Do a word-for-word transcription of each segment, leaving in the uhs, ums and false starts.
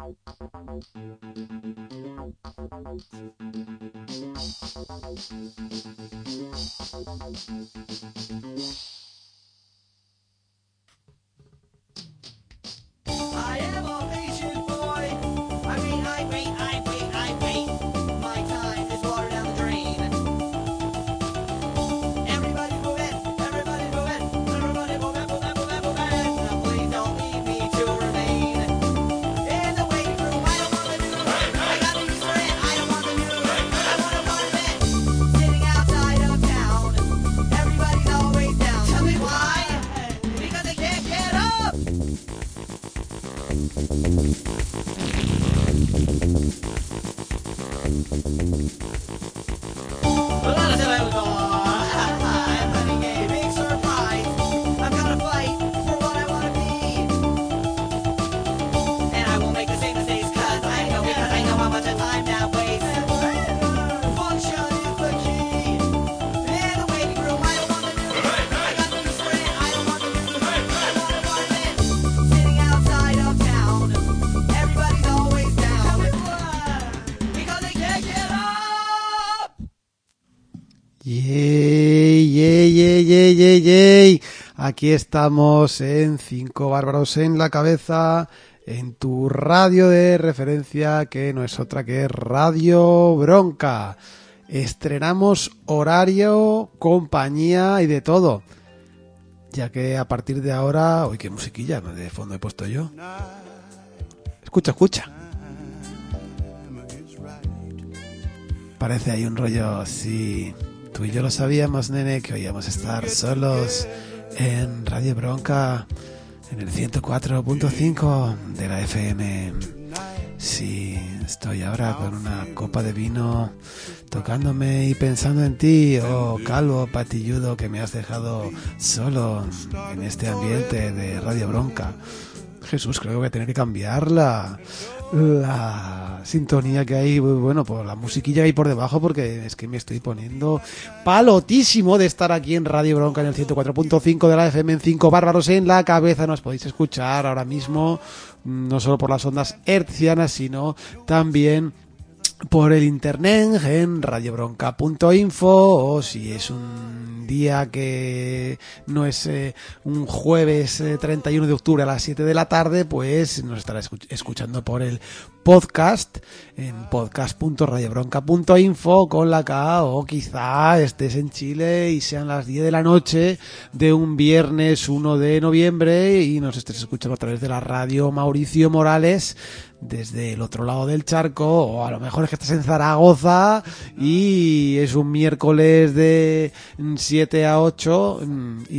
Aquí estamos en Cinco Bárbaros en la Cabeza, en tu radio de referencia, que no es otra que Radio Bronca. Estrenamos horario, compañía y de todo, ya que a partir de ahora... Uy, qué musiquilla de fondo he puesto yo. Escucha, escucha. Parece ahí un rollo así. Tú y yo lo sabíamos, nene, que hoy íbamos a estar solos en Radio Bronca, en el ciento cuatro punto cinco de la F M. Sí, estoy ahora con una copa de vino, tocándome y pensando en ti, oh calvo patilludo que me has dejado solo en este ambiente de Radio Bronca. Jesús, creo que voy a tener que cambiar la, la sintonía que hay, bueno, por la musiquilla que hay por debajo, porque es que me estoy poniendo palotísimo de estar aquí en Radio Bronca en el ciento cuatro punto cinco de la F M, en Cinco Bárbaros en la Cabeza. Nos podéis escuchar ahora mismo, no solo por las ondas hertzianas, sino también por el internet en radio bronca punto info, o si es un día que no es eh, un jueves eh, treinta y uno de octubre a las siete de la tarde, pues nos estará escuch- escuchando por el podcast en podcast punto radio bronca punto info con la K, o quizá estés en Chile y sean las diez de la noche de un viernes uno de noviembre y nos estés escuchando a través de la radio Mauricio Morales desde el otro lado del charco, o a lo mejor es que estás en Zaragoza y es un miércoles de siete a ocho y,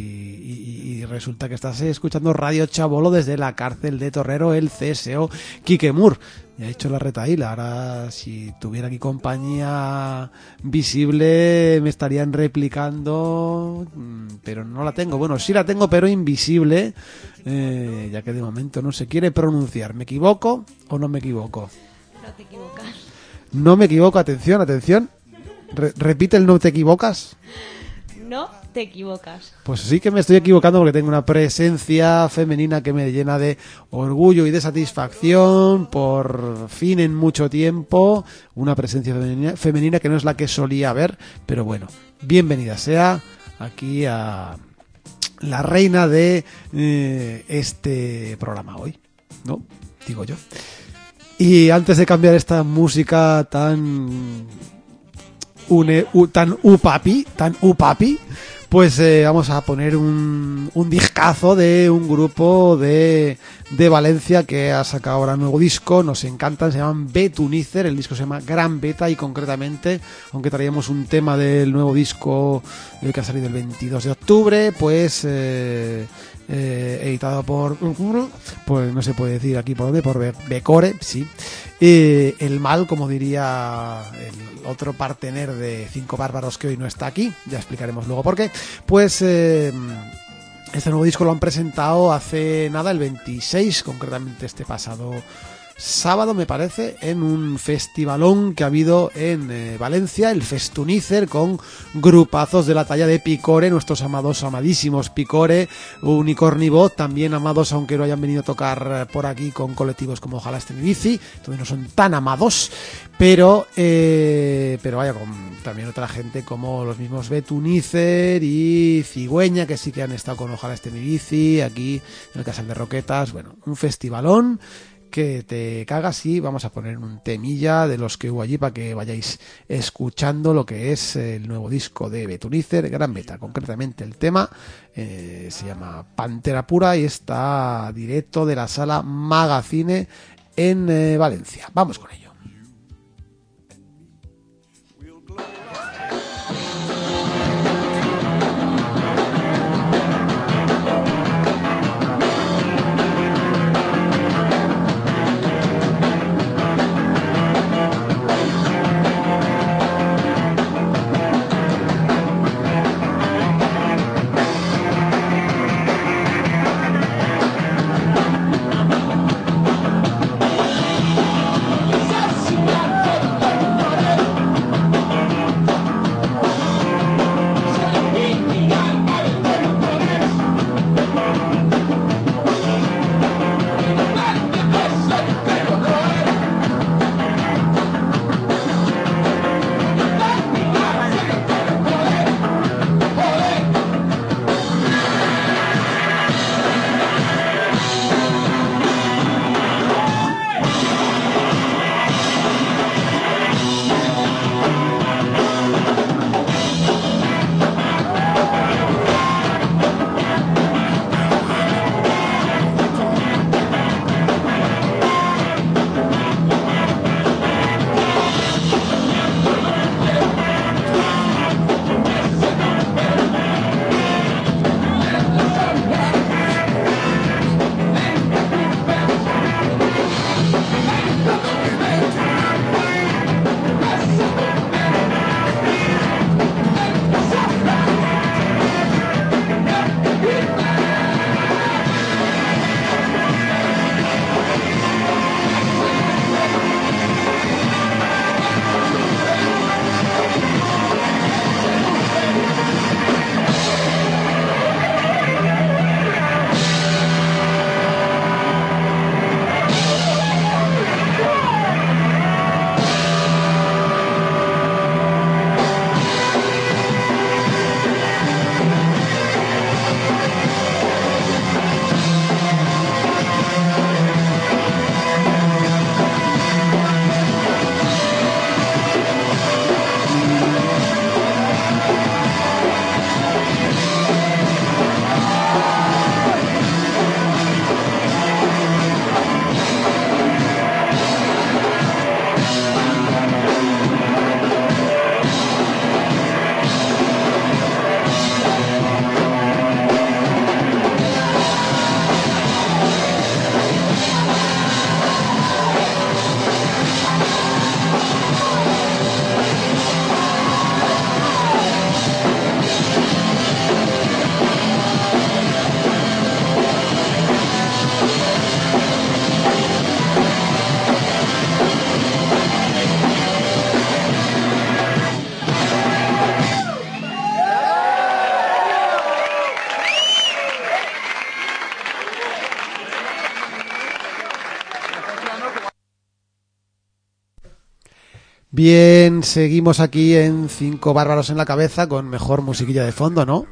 y, y resulta que estás escuchando Radio Chabolo desde la cárcel de Torrero, el C S O Quique Mur. Ya he hecho la retaíla. Ahora, si tuviera aquí compañía visible, me estarían replicando, pero no la tengo. Bueno, sí la tengo, pero invisible, eh, ya que de momento no se quiere pronunciar. ¿Me equivoco o no me equivoco? No te equivocas. No me equivoco. Atención, atención. Re- repite el no te equivocas. No te equivocas. Pues sí que me estoy equivocando, porque tengo una presencia femenina que me llena de orgullo y de satisfacción. Por fin en mucho tiempo, una presencia femenina, femenina que no es la que solía haber. Pero bueno, bienvenida sea aquí a la reina de eh, este programa hoy, ¿no? Digo yo. Y antes de cambiar esta música tan... Une, u, tan upapi, tan upapi, pues eh, vamos a poner un, un discazo de un grupo de, de Valencia que ha sacado ahora un nuevo disco. Nos encantan, se llaman Betunizer, el disco se llama Gran Beta, y concretamente, aunque traíamos un tema del nuevo disco eh, que ha salido el veintidós de octubre, pues eh, eh, editado por, pues no se puede decir aquí por dónde, por Be- Becore, sí. Eh, el mal, como diría el otro partener de Cinco Bárbaros que hoy no está aquí, ya explicaremos luego por qué. Pues eh, este nuevo disco lo han presentado hace nada, el veintiséis, concretamente este pasado sábado, me parece, en un festivalón que ha habido en eh, Valencia, el Festunícer, con grupazos de la talla de Picore, nuestros amados, amadísimos Picore, Unicornibot, también amados, aunque no hayan venido a tocar por aquí con colectivos como Ojalá esté mi bici, todavía no son tan amados, pero eh, pero vaya, con también otra gente como los mismos Betunícer y Cigüeña, que sí que han estado con Ojalá esté mi bici, aquí en el Casal de Roquetas. Bueno, un festivalón que te cagas, y vamos a poner un temilla de los que hubo allí para que vayáis escuchando lo que es el nuevo disco de Betunícer, Gran Beta. Concretamente el tema eh, se llama Pantera Pura y está directo de la sala Magazine en eh, Valencia. Vamos con ello. Bien, seguimos aquí en Cinco Bárbaros en la Cabeza con mejor musiquilla de fondo, ¿no?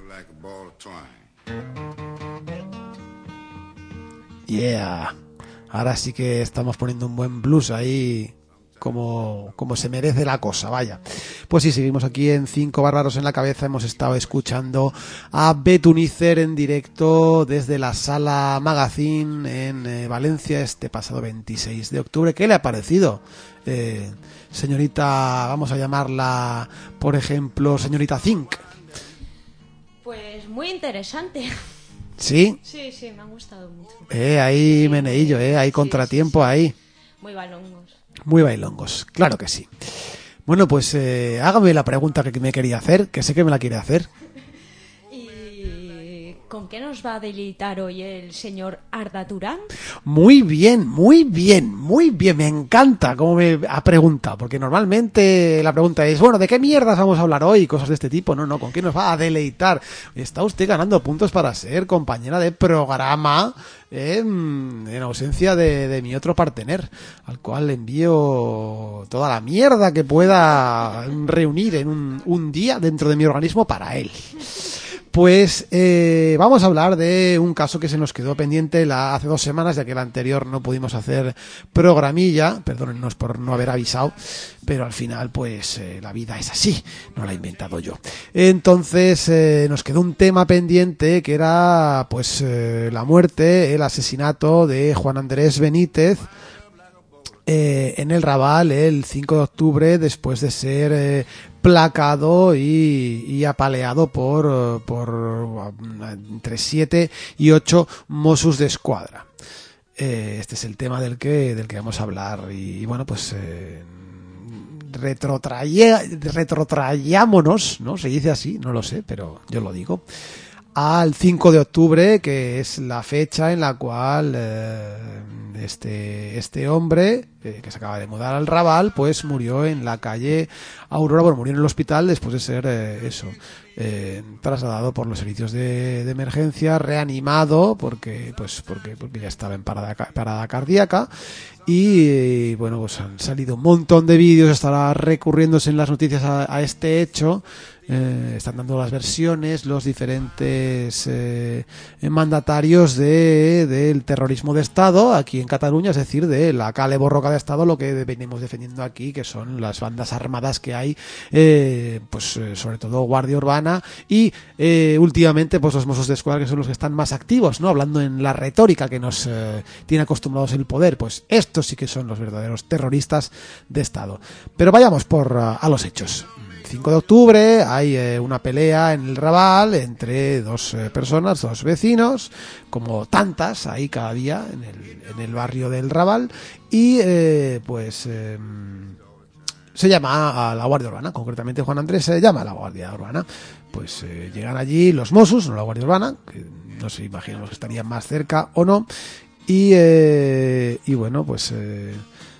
Yeah. Ahora sí que estamos poniendo un buen blues ahí, como, como se merece la cosa, vaya. Pues sí, seguimos aquí en Cinco Bárbaros en la Cabeza. Hemos estado escuchando a Betunícer en directo desde la Sala Magazine en eh, Valencia este pasado veintiséis de octubre. ¿Qué le ha parecido? Eh, señorita, vamos a llamarla, por ejemplo, señorita Zinc. Pues muy interesante. ¿Sí? Sí, sí, me ha gustado mucho. Eh, hay sí, meneillo, eh, hay sí, contratiempo sí, sí. ahí. Muy bailongos. Muy bailongos, claro que sí. Bueno, pues eh, hágame la pregunta que me quería hacer, que sé que me la quiere hacer. Y ¿Con qué nos va a deleitar hoy el señor Arda Turán? Muy bien, muy bien, muy bien. Me encanta cómo me ha preguntado, porque normalmente la pregunta es, bueno, ¿de qué mierdas vamos a hablar hoy? Cosas de este tipo. No, no, ¿con qué nos va a deleitar? Está usted ganando puntos para ser compañera de programa en, en ausencia de, de mi otro partener, al cual le envío toda la mierda que pueda reunir en un, un día dentro de mi organismo para él. Pues eh, vamos a hablar de un caso que se nos quedó pendiente la, hace dos semanas, ya que el anterior no pudimos hacer programilla, perdónennos por no haber avisado, pero al final pues eh, la vida es así, no la he inventado yo. Entonces eh, nos quedó un tema pendiente que era pues eh, la muerte, el asesinato de Juan Andrés Benítez, Eh, en el Raval el cinco de octubre, después de ser eh, placado y, y apaleado por, por entre siete y ocho Mossos de Escuadra. Eh, este es el tema del que, del que vamos a hablar y, y bueno, pues eh, retrotraye, retrotrayámonos, ¿no? Se dice así, no lo sé, pero yo lo digo, al cinco de octubre, que es la fecha en la cual eh, este, este hombre, eh, que se acaba de mudar al Raval, pues murió en la calle Aurora, bueno, murió en el hospital después de ser eh, eso, eh, trasladado por los servicios de, de emergencia, reanimado, porque, pues, porque, porque ya estaba en parada, parada cardíaca. Y bueno, pues han salido un montón de vídeos, estará recurriéndose en las noticias a, a este hecho. Eh, están dando las versiones los diferentes eh, mandatarios de del terrorismo de Estado aquí en Cataluña, es decir, de la cale borroca de Estado, lo que venimos defendiendo aquí, que son las bandas armadas que hay, eh, pues eh, sobre todo Guardia Urbana y eh, últimamente pues los Mossos de Escuadra, que son los que están más activos, ¿no? Hablando en la retórica que nos eh, tiene acostumbrados el poder, pues estos sí que son los verdaderos terroristas de Estado. Pero vayamos por uh, a los hechos. cinco de octubre hay eh, una pelea en el Raval entre dos eh, personas, dos vecinos, como tantas ahí cada día en el, en el barrio del Raval, y eh, pues eh, se llama a la Guardia Urbana, concretamente Juan Andrés se llama a la Guardia Urbana. Pues eh, llegan allí los Mossos, no la Guardia Urbana, que no sé, imaginamos que estarían más cerca o no, y, eh, y bueno, pues... Eh,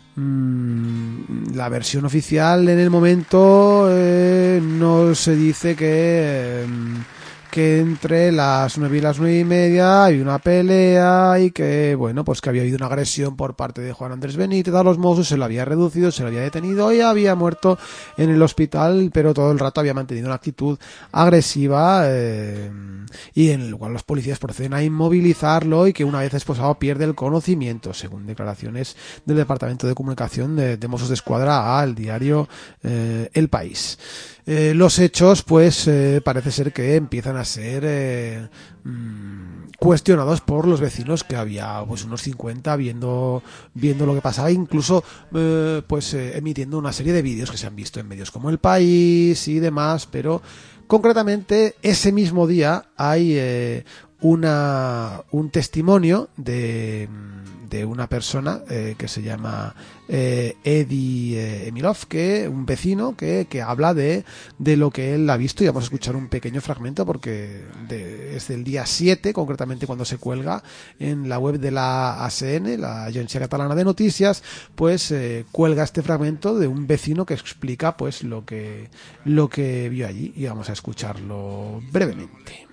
la versión oficial en el momento eh, no se dice que eh, que entre las nueve y las nueve y media hay una pelea y que bueno, pues que había habido una agresión por parte de Juan Andrés Benítez a los Mossos, se lo había reducido, se lo había detenido y había muerto en el hospital, pero todo el rato había mantenido una actitud agresiva eh, y en el cual los policías proceden a inmovilizarlo y que una vez esposado pierde el conocimiento, según declaraciones del Departamento de Comunicación de, de Mossos de Escuadra al diario eh, El País. Eh, los hechos, pues, eh, parece ser que empiezan a ser eh, mmm, cuestionados por los vecinos, que había pues unos cincuenta viendo viendo lo que pasaba, incluso eh, pues eh, emitiendo una serie de vídeos que se han visto en medios como El País y demás, pero concretamente ese mismo día hay eh, una un testimonio de de una persona eh, que se llama eh, Eddie eh, Emilov, que un vecino que, que habla de, de lo que él ha visto, y vamos a escuchar un pequeño fragmento porque de, es del día siete, concretamente cuando se cuelga en la web de la A C N, la Agencia Catalana de Noticias, pues eh, cuelga este fragmento de un vecino que explica pues lo que, lo que vio allí, y vamos a escucharlo brevemente.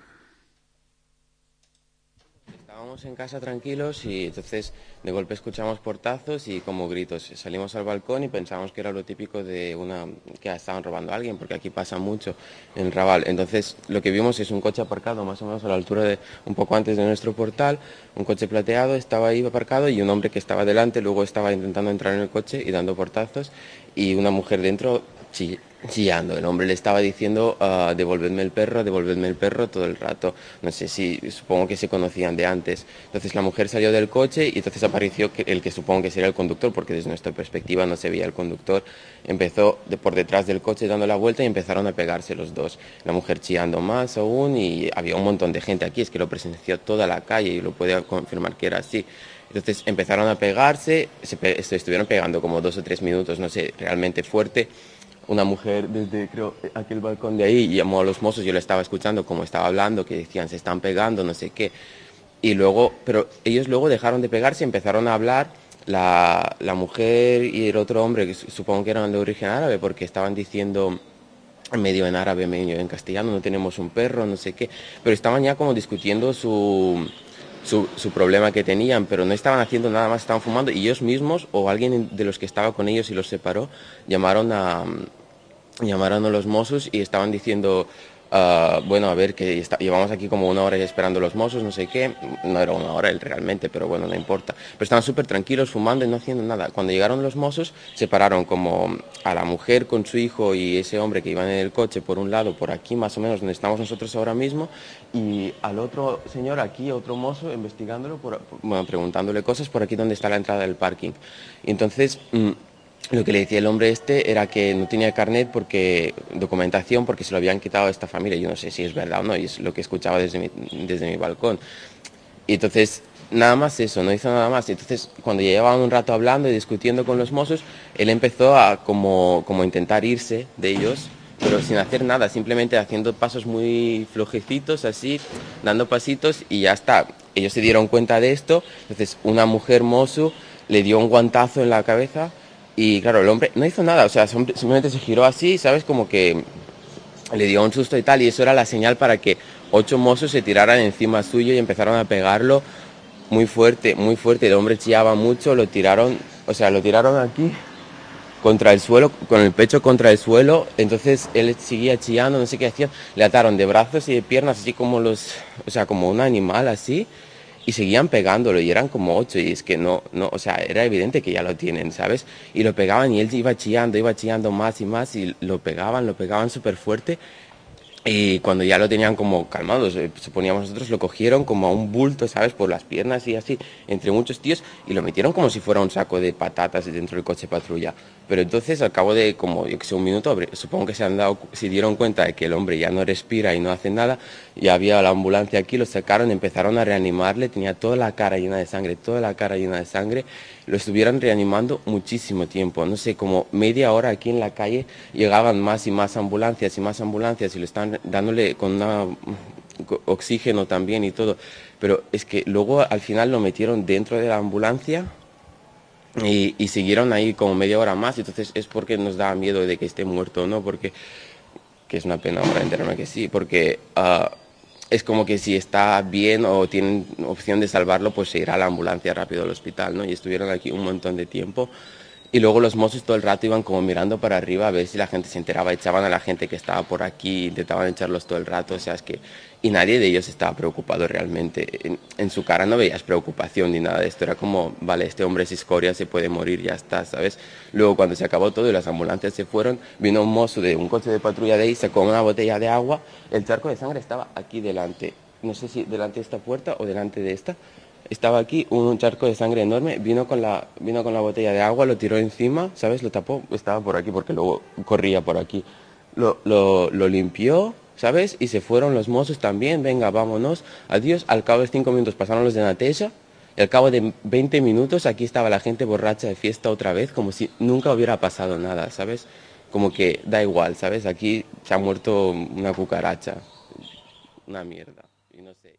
En casa tranquilos y entonces de golpe escuchamos portazos y como gritos. Salimos al balcón y pensamos que era lo típico de una que estaban robando a alguien, porque aquí pasa mucho en el Raval. Entonces lo que vimos es un coche aparcado más o menos a la altura de un poco antes de nuestro portal, un coche plateado estaba ahí aparcado y un hombre que estaba delante luego estaba intentando entrar en el coche y dando portazos y una mujer dentro chill, chillando. El hombre le estaba diciendo uh, devolvedme el perro, devolvedme el perro todo el rato. No sé si, supongo que se conocían de antes. Entonces la mujer salió del coche y entonces apareció que, el que supongo que sería el conductor, porque desde nuestra perspectiva no se veía el conductor. Empezó de, por detrás del coche dando la vuelta y empezaron a pegarse los dos. La mujer chillando más aún y había un montón de gente aquí, es que lo presenció toda la calle y lo puede confirmar que era así. Entonces empezaron a pegarse, se, pe- se estuvieron pegando como dos o tres minutos, no sé, realmente fuerte. una mujer desde, creo, aquel balcón de ahí llamó a los mozos, yo le estaba escuchando como estaba hablando, que decían se están pegando, no sé qué. Y luego, pero ellos luego dejaron de pegarse y empezaron a hablar, la, la mujer y el otro hombre, que supongo que eran de origen árabe, porque estaban diciendo medio en árabe, medio en castellano, no tenemos un perro, no sé qué, pero estaban ya como discutiendo su, su, su problema que tenían, pero no estaban haciendo nada más, estaban fumando, y ellos mismos, o alguien de los que estaba con ellos y los separó, llamaron a, llamaron a los mozos y estaban diciendo... Uh, bueno, a ver, que está, llevamos aquí como una hora ya esperando los mozos, no sé qué, no era una hora realmente, pero bueno, no importa. Pero estaban súper tranquilos, fumando y no haciendo nada. Cuando llegaron los mozos, separaron como a la mujer con su hijo y ese hombre que iban en el coche, por un lado, por aquí más o menos, donde estamos nosotros ahora mismo, y al otro señor aquí, otro mozo, investigándolo, por, bueno, preguntándole cosas por aquí donde está la entrada del parking. Y entonces... Mmm, Lo que le decía el hombre este era que no tenía carnet porque documentación porque se lo habían quitado a esta familia. Yo no sé si es verdad o no, y es lo que escuchaba desde mi, desde mi balcón. Y entonces, nada más eso, no hizo nada más. Y entonces, cuando ya llevaban un rato hablando y discutiendo con los mozos, él empezó a como, como intentar irse de ellos, pero sin hacer nada, simplemente haciendo pasos muy flojecitos, así, dando pasitos y ya está. Ellos se dieron cuenta de esto, entonces una mujer mozo le dio un guantazo en la cabeza. Y claro, el hombre no hizo nada, o sea, simplemente se giró así, ¿sabes? Como que le dio un susto y tal, y eso era la señal para que ocho mozos se tiraran encima suyo y empezaron a pegarlo muy fuerte, muy fuerte. El hombre chillaba mucho, lo tiraron, o sea, lo tiraron aquí contra el suelo, con el pecho contra el suelo, entonces él seguía chillando, no sé qué hacían, le ataron de brazos y de piernas, así como los, o sea, como un animal así. Y seguían pegándolo y eran como ocho y es que no, no, o sea, era evidente que ya lo tienen, ¿sabes? Y lo pegaban y él iba chillando, iba chillando más y más y lo pegaban, lo pegaban súper fuerte y cuando ya lo tenían como calmado, suponíamos nosotros, lo cogieron como a un bulto, ¿sabes? Por las piernas y así, entre muchos tíos y lo metieron como si fuera un saco de patatas dentro del coche patrulla. Pero entonces al cabo de como, yo que sé, un minuto, supongo que se han dado, se dieron cuenta de que el hombre ya no respira y no hace nada, y había la ambulancia aquí, lo sacaron, empezaron a reanimarle, tenía toda la cara llena de sangre, toda la cara llena de sangre, lo estuvieron reanimando muchísimo tiempo, no sé, como media hora aquí en la calle, llegaban más y más ambulancias y más ambulancias y lo están dándole con una oxígeno también y todo, pero es que luego al final lo metieron dentro de la ambulancia y, y siguieron ahí como media hora más, entonces es porque nos da miedo de que esté muerto, ¿no? Porque, que es una pena ahora enterarme que sí, porque uh, es como que si está bien o tienen opción de salvarlo, pues se irá a la ambulancia rápido al hospital, ¿no? Y estuvieron aquí un montón de tiempo. Y luego los mozos todo el rato iban como mirando para arriba a ver si la gente se enteraba, echaban a la gente que estaba por aquí, intentaban echarlos todo el rato, o sea, es que... Y nadie de ellos estaba preocupado realmente. En, en su cara no veías preocupación ni nada de esto, era como, vale, este hombre es escoria, se puede morir, ya está, ¿sabes? Luego cuando se acabó todo y las ambulancias se fueron, vino un mozo de un coche de patrulla de ahí, sacó una botella de agua, el charco de sangre estaba aquí delante, no sé si delante de esta puerta o delante de esta. Estaba aquí un charco de sangre enorme, vino con la vino con la botella de agua, lo tiró encima, ¿sabes? Lo tapó, estaba por aquí porque luego corría por aquí. Lo, lo, lo limpió, ¿sabes? Y se fueron los mozos también, venga, vámonos, adiós. Al cabo de cinco minutos pasaron los de Nateja y al cabo de veinte minutos aquí estaba la gente borracha de fiesta otra vez, como si nunca hubiera pasado nada, ¿sabes? Como que da igual, ¿sabes? Aquí se ha muerto una cucaracha, una mierda, y no sé...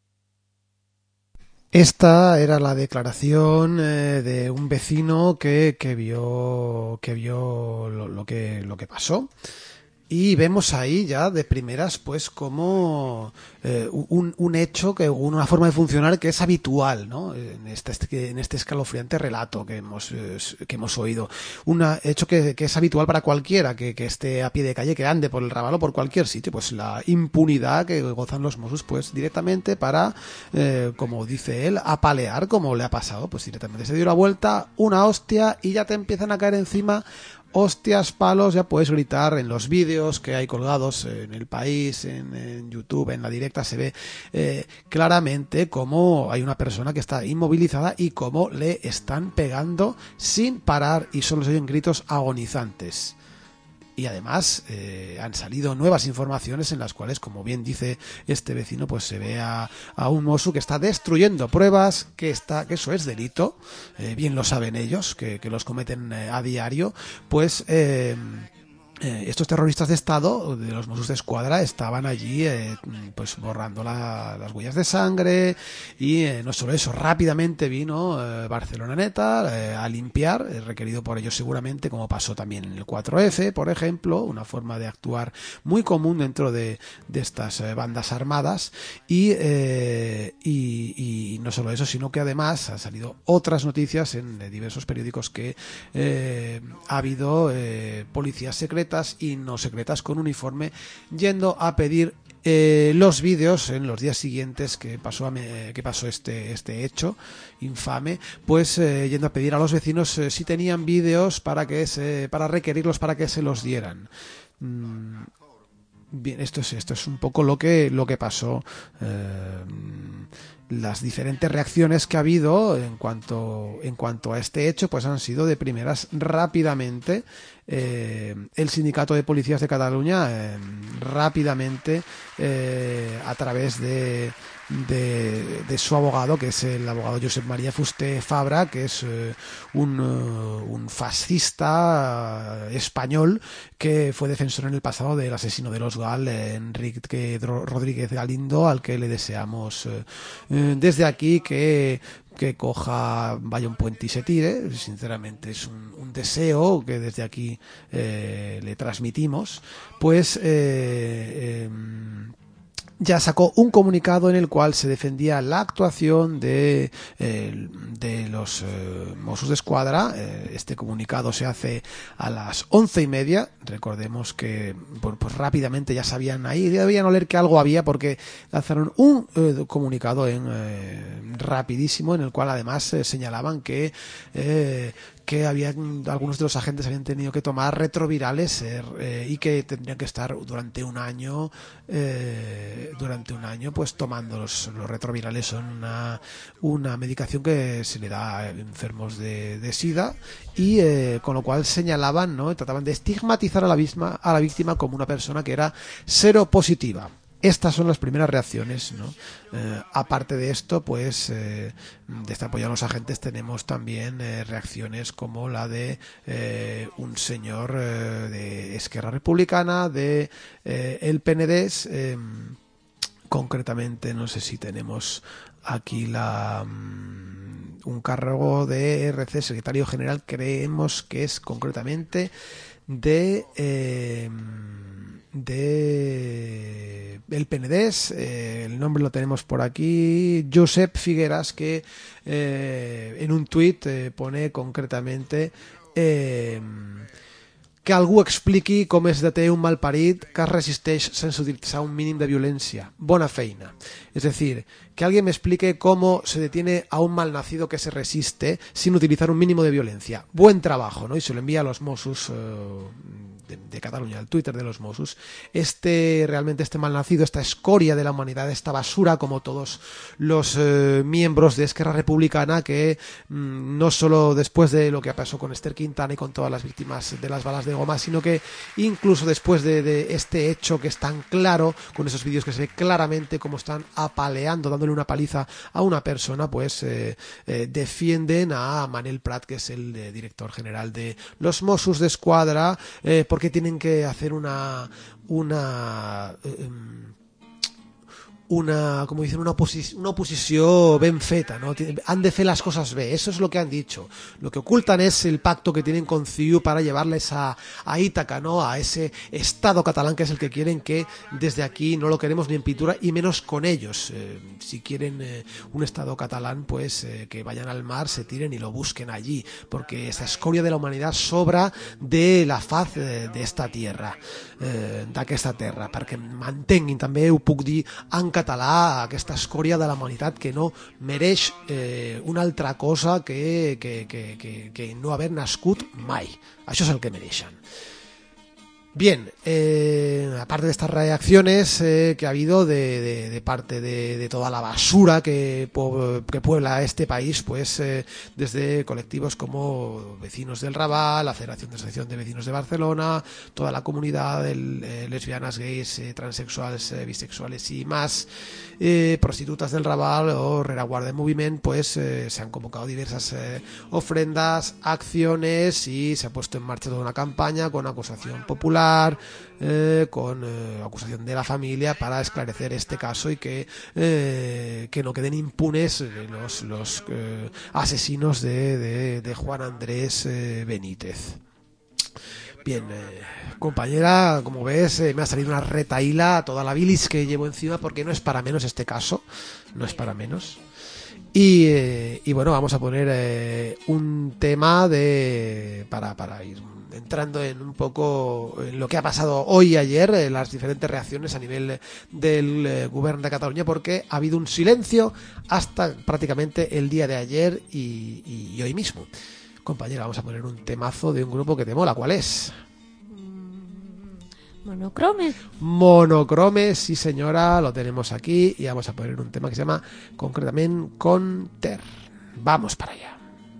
Esta era la declaración eh, de un vecino que, que vio que vio lo, lo que lo que pasó. Y vemos ahí ya de primeras pues como eh, un, un hecho, que una forma de funcionar que es habitual, ¿no? En este, en este escalofriante relato que hemos, eh, que hemos oído. Un hecho que, que es habitual para cualquiera que, que esté a pie de calle, que ande por el Raval o por cualquier sitio, pues la impunidad que gozan los Mossos pues directamente para, eh, como dice él, apalear, como le ha pasado, pues directamente se dio la vuelta, una hostia y ya te empiezan a caer encima hostias, palos, ya puedes gritar en los vídeos que hay colgados en El País, en, en YouTube, en la directa, se ve eh, claramente cómo hay una persona que está inmovilizada y cómo le están pegando sin parar y solo se oyen gritos agonizantes. Y además eh, han salido nuevas informaciones en las cuales, como bien dice este vecino, pues se ve a, a un mozo que está destruyendo pruebas, que está que eso es delito, eh, bien lo saben ellos, que, que los cometen eh, a diario, pues... Eh, Eh, estos terroristas de Estado, de los Mossos d'Esquadra, estaban allí eh, pues borrando la, las huellas de sangre y eh, no solo eso, rápidamente vino eh, Barcelona Neta eh, a limpiar, eh, requerido por ellos seguramente, como pasó también en el cuatro efe, por ejemplo, una forma de actuar muy común dentro de, de estas eh, bandas armadas y, eh, y, y no solo eso, sino que además han salido otras noticias en eh, diversos periódicos que eh, ha habido eh, policías secretas y no secretas con uniforme yendo a pedir eh, los vídeos en los días siguientes que pasó a me, que pasó este este hecho infame, pues eh, yendo a pedir a los vecinos eh, si tenían vídeos para que se para requerirlos para que se los dieran. Mm, bien, esto es esto es un poco lo que lo que pasó. Eh, las diferentes reacciones que ha habido en cuanto en cuanto a este hecho pues han sido de primeras rápidamente. Eh, el sindicato de policías de Cataluña eh, rápidamente eh, a través de, de, de su abogado, que es el abogado Josep María Fuster Fabra, que es eh, un, uh, un fascista uh, español que fue defensor en el pasado del asesino de los GAL, eh, Enrique Rodríguez Galindo, al que le deseamos eh, desde aquí que que coja, vaya un puente y se tire. Sinceramente es un, un deseo que desde aquí eh, le transmitimos. Pues eh, eh, ya sacó un comunicado en el cual se defendía la actuación de, eh, de los eh, Mossos d'Esquadra. Eh, este comunicado se hace a las once y media. Recordemos que bueno, pues rápidamente ya sabían ahí, debían oler que algo había porque lanzaron un eh, comunicado en eh, rapidísimo en el cual además eh, señalaban que eh, que habían, algunos de los agentes habían tenido que tomar retrovirales eh, eh, y que tendrían que estar durante un año eh, durante un año pues tomando los, los retrovirales. Son una, una medicación que se le da a enfermos de, de SIDA y eh, con lo cual señalaban, ¿no? Trataban de estigmatizar a la víctima, a la víctima como una persona que era seropositiva. Estas son las primeras reacciones, ¿no? Eh, aparte de esto, pues eh, de este apoyo a los agentes tenemos también eh, reacciones como la de eh, un señor eh, de Esquerra Republicana, de eh, el P N D E S, eh, concretamente no sé si tenemos aquí la um, un cargo de R C, secretario general, creemos que es concretamente de eh, de el P N D E S, eh, el nombre lo tenemos por aquí, Josep Figueras, que eh, en un tuit eh, pone concretamente eh, que algú expliqui com es deté un malparit que es resisteix sense utilizar un mínim de violencia. Bona feina. Es decir, que alguien me explique cómo se detiene a un malnacido que se resiste sin utilizar un mínimo de violencia. Buen trabajo, ¿no? Y se lo envía a los Mossos eh, de, de Cataluña, al Twitter de los Mossos. Este, realmente este malnacido, esta escoria de la humanidad, esta basura, como todos los eh, miembros de Esquerra Republicana, que mmm, no solo después de lo que pasó con Esther Quintana y con todas las víctimas de las balas de goma, sino que incluso después de, de este hecho que es tan claro, con esos vídeos que se ve claramente cómo están apaleando, dándole una paliza a una persona, pues eh, eh, defienden a Manel Prat, que es el eh, director general de los Mossos d'Esquadra, eh, porque tienen que hacer una una eh, una, como dicen, una, oposi una oposició ben feta, ¿no? Han de fer las cosas bé, eso es lo que han dicho. Lo que ocultan es el pacto que tienen con C I U para llevarles a, a Ítaca, ¿no? A ese Estado catalán que es el que quieren, que desde aquí no lo queremos ni en pintura y menos con ellos. Eh, si quieren eh, un Estado catalán, pues eh, que vayan al mar, se tiren y lo busquen allí, porque esa escoria de la humanidad sobra de la faz eh, de esta tierra, eh, d'aquesta terra, perquè mantenguin també, ho puc dir en català, aquesta escòria de la humanitat que no mereix eh, una altra cosa que, que, que, que, que no haver nascut mai. Això és el que mereixen. Bien, eh, aparte de estas reacciones eh, que ha habido de, de, de parte de, de toda la basura que, que puebla este país, pues eh, desde colectivos como Vecinos del Raval, la Federación de Asociación de Vecinos de Barcelona, toda la comunidad de eh, lesbianas, gays, eh, transexuales, eh, bisexuales y más, eh, prostitutas del Raval o Rereguarda Moviment, pues eh, se han convocado diversas eh, ofrendas, acciones y se ha puesto en marcha toda una campaña con acusación popular particular, eh, con eh, acusación de la familia, para esclarecer este caso y que, eh, que no queden impunes los, los eh, asesinos de, de, de Juan Andrés eh, Benítez. Bien, eh, compañera, como ves, eh, me ha salido una retahíla, toda la bilis que llevo encima, porque no es para menos este caso, no es para menos. Y, eh, y bueno, vamos a poner eh, un tema de para, para ir entrando en un poco en lo que ha pasado hoy y ayer, eh, las diferentes reacciones a nivel del eh, gobierno de Cataluña, porque ha habido un silencio hasta prácticamente el día de ayer y, y, y hoy mismo. Compañera, vamos a poner un temazo de un grupo que te mola. ¿Cuál es? Monochrome. Monochrome, sí señora, lo tenemos aquí y vamos a poner un tema que se llama concretamente Conter. Vamos para allá.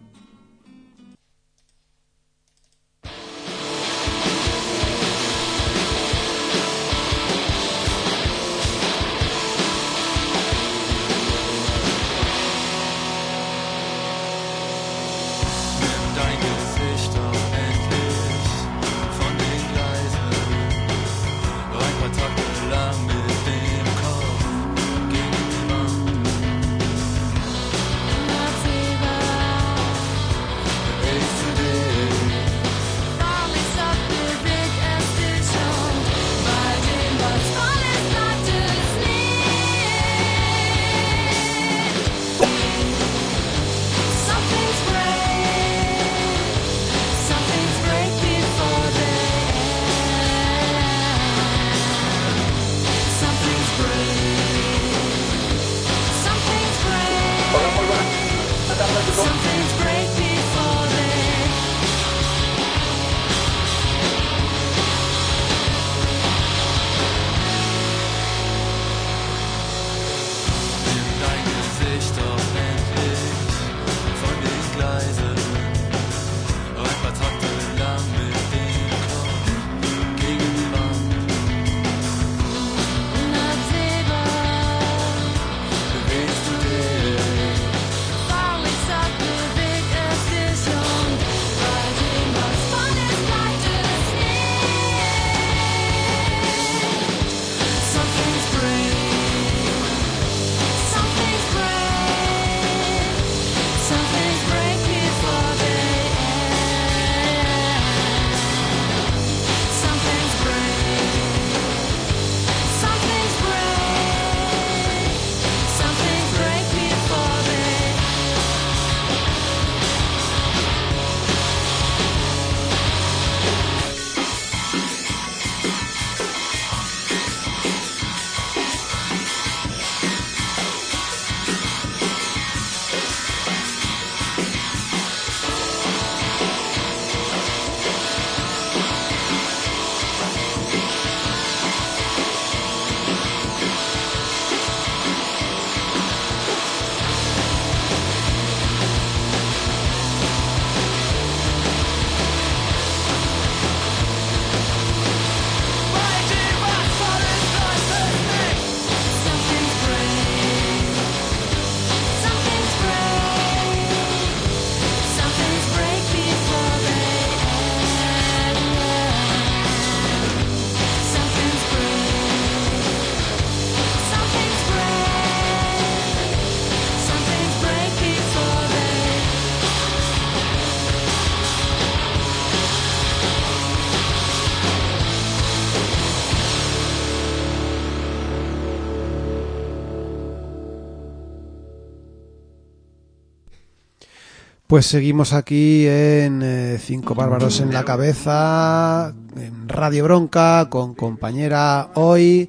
Pues seguimos aquí en eh, Cinco Bárbaros en la Cabeza, en Radio Bronca, con compañera hoy,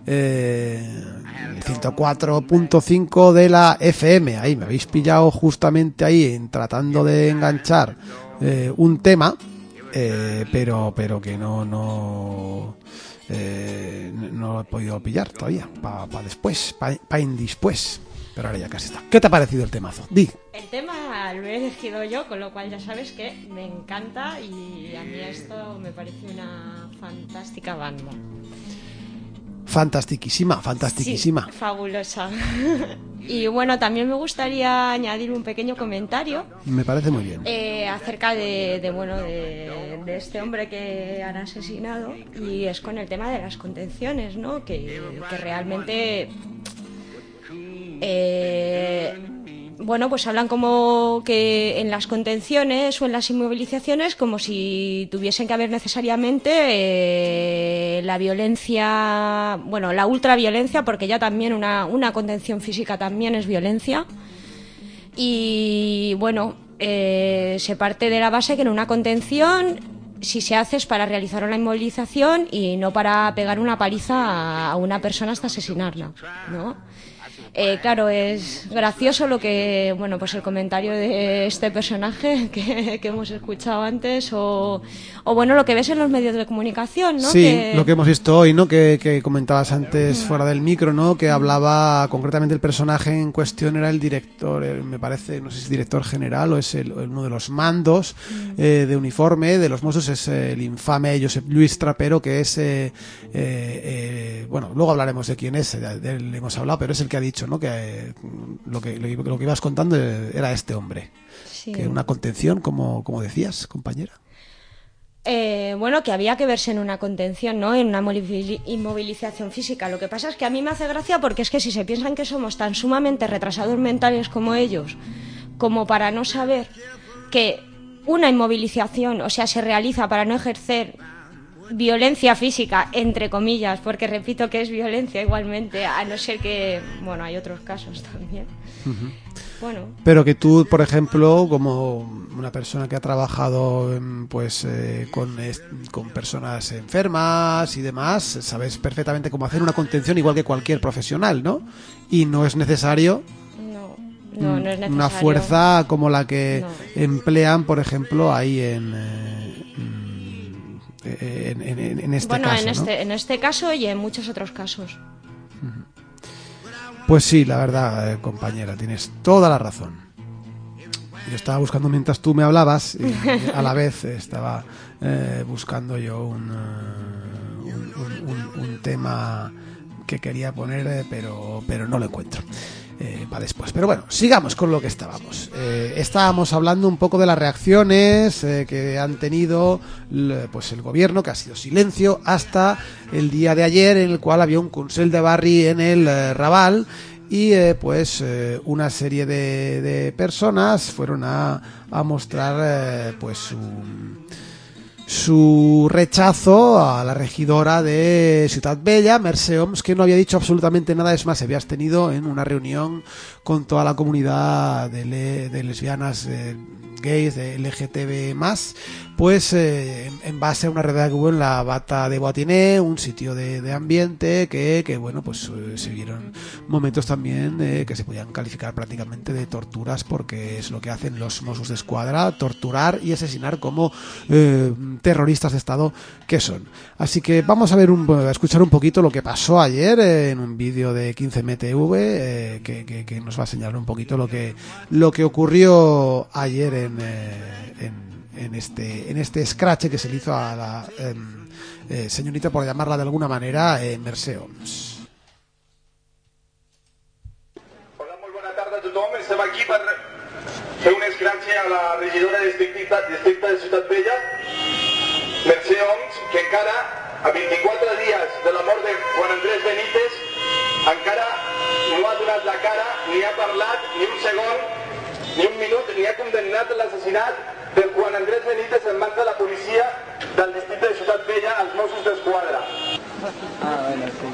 eh, ciento cuatro punto cinco de la F M. Ahí me habéis pillado justamente ahí en, tratando de enganchar eh, un tema, eh, pero pero que no no eh, no lo he podido pillar todavía, para pa después, para pa indispués. Pero ahora ya casi está. ¿Qué te ha parecido el temazo? Di. El tema lo he elegido yo, con lo cual ya sabes que me encanta y a mí esto me parece una fantástica banda. Fantastiquísima, fantastiquísima. Sí, fabulosa. Y bueno, también me gustaría añadir un pequeño comentario. Me parece muy bien. Eh, acerca de, de bueno de, de este hombre que han asesinado, y es con el tema de las contenciones, ¿no? Que, que realmente eh, bueno, pues hablan como que en las contenciones o en las inmovilizaciones como si tuviesen que haber necesariamente eh, la violencia, bueno, la ultraviolencia, porque ya también una, una contención física también es violencia. Y bueno, eh, se parte de la base que en una contención, si se hace, es para realizar una inmovilización y no para pegar una paliza a, a una persona hasta asesinarla, ¿no? Eh, claro, es gracioso lo que, bueno, pues el comentario de este personaje que, que hemos escuchado antes, o, o bueno, lo que ves en los medios de comunicación, ¿no? Sí, que... lo que hemos visto hoy, ¿no? Que, que comentabas antes fuera del micro, ¿no? Que hablaba concretamente el personaje en cuestión era el director, el, me parece, no sé si es director general o es el, uno de los mandos eh, de uniforme de los Mossos, es el infame Josep Luis Trapero, que es, eh, eh, eh, bueno, luego hablaremos de quién es, de, de él hemos hablado, pero es el que ha dicho, ¿no? Que eh, lo que lo que ibas contando era este hombre. Sí. Que una contención, como, como decías, compañera. Eh, bueno, que había que verse en una contención, ¿no? En una inmovilización física. Lo que pasa es que a mí me hace gracia porque es que si se piensan que somos tan sumamente retrasados mentales como ellos, como para no saber que una inmovilización, o sea, se realiza para no ejercer violencia física, entre comillas, porque repito que es violencia igualmente, a no ser que, bueno, hay otros casos también. Uh-huh. Bueno. Pero que tú, por ejemplo, como una persona que ha trabajado pues eh, con, con personas enfermas y demás, sabes perfectamente cómo hacer una contención igual que cualquier profesional, ¿no? Y no es necesario no, no, no es necesario una fuerza como la que no. emplean, por ejemplo, ahí en... Eh, En, en, en este bueno, caso, en este, ¿no? en este caso y en muchos otros casos. Pues sí, la verdad, eh, compañera, tienes toda la razón. Yo estaba buscando mientras tú me hablabas y a la vez estaba eh, buscando yo un, uh, un, un, un tema que quería poner, eh, pero, pero no lo encuentro. Eh, para después. Pero bueno, sigamos con lo que estábamos. Eh, estábamos hablando un poco de las reacciones eh, que han tenido pues el gobierno, que ha sido silencio hasta el día de ayer, en el cual había un Consell de Barri en el eh, Raval y eh, pues eh, una serie de, de personas fueron a, a mostrar eh, pues su su rechazo a la regidora de Ciutat Bella, Mercè Homs, que no había dicho absolutamente nada. Es más, se había abstenido en una reunión con toda la comunidad de, le, de lesbianas, eh, gays, de L G T B más, pues eh, en, en base a una redacción que hubo en la Bata de Boatiné, un sitio de, de ambiente que, que bueno, pues eh, se vieron momentos también eh, que se podían calificar prácticamente de torturas, porque es lo que hacen los Mossos d'Esquadra, torturar y asesinar como eh, terroristas de Estado que son. Así que vamos a ver un, a escuchar un poquito lo que pasó ayer eh, en un vídeo de quince M T V eh, que, que, que nos va a señalar un poquito lo que lo que ocurrió ayer en, eh, en en este en este scratch que se le hizo a la eh, eh, señorita, por llamarla de alguna manera, eh, Mercè Homs. Hola, molt bona tarda a tothom. Estem aquí per fer un scratch a la regidora de districte, districte de Ciutat Bella, Mercè Homs, que encara, a vint-i-quatre dies de la mort de Juan Andrés Benítez, encara no ha donat la cara, ni ha parlat ni un segon, ni un minut, ni ha condemnat l'assassinat de Juan Andrés Benítez en mans de la policia del districte de Ciutat Bella, als Mossos d'Esquadra. Ah, bueno, sí.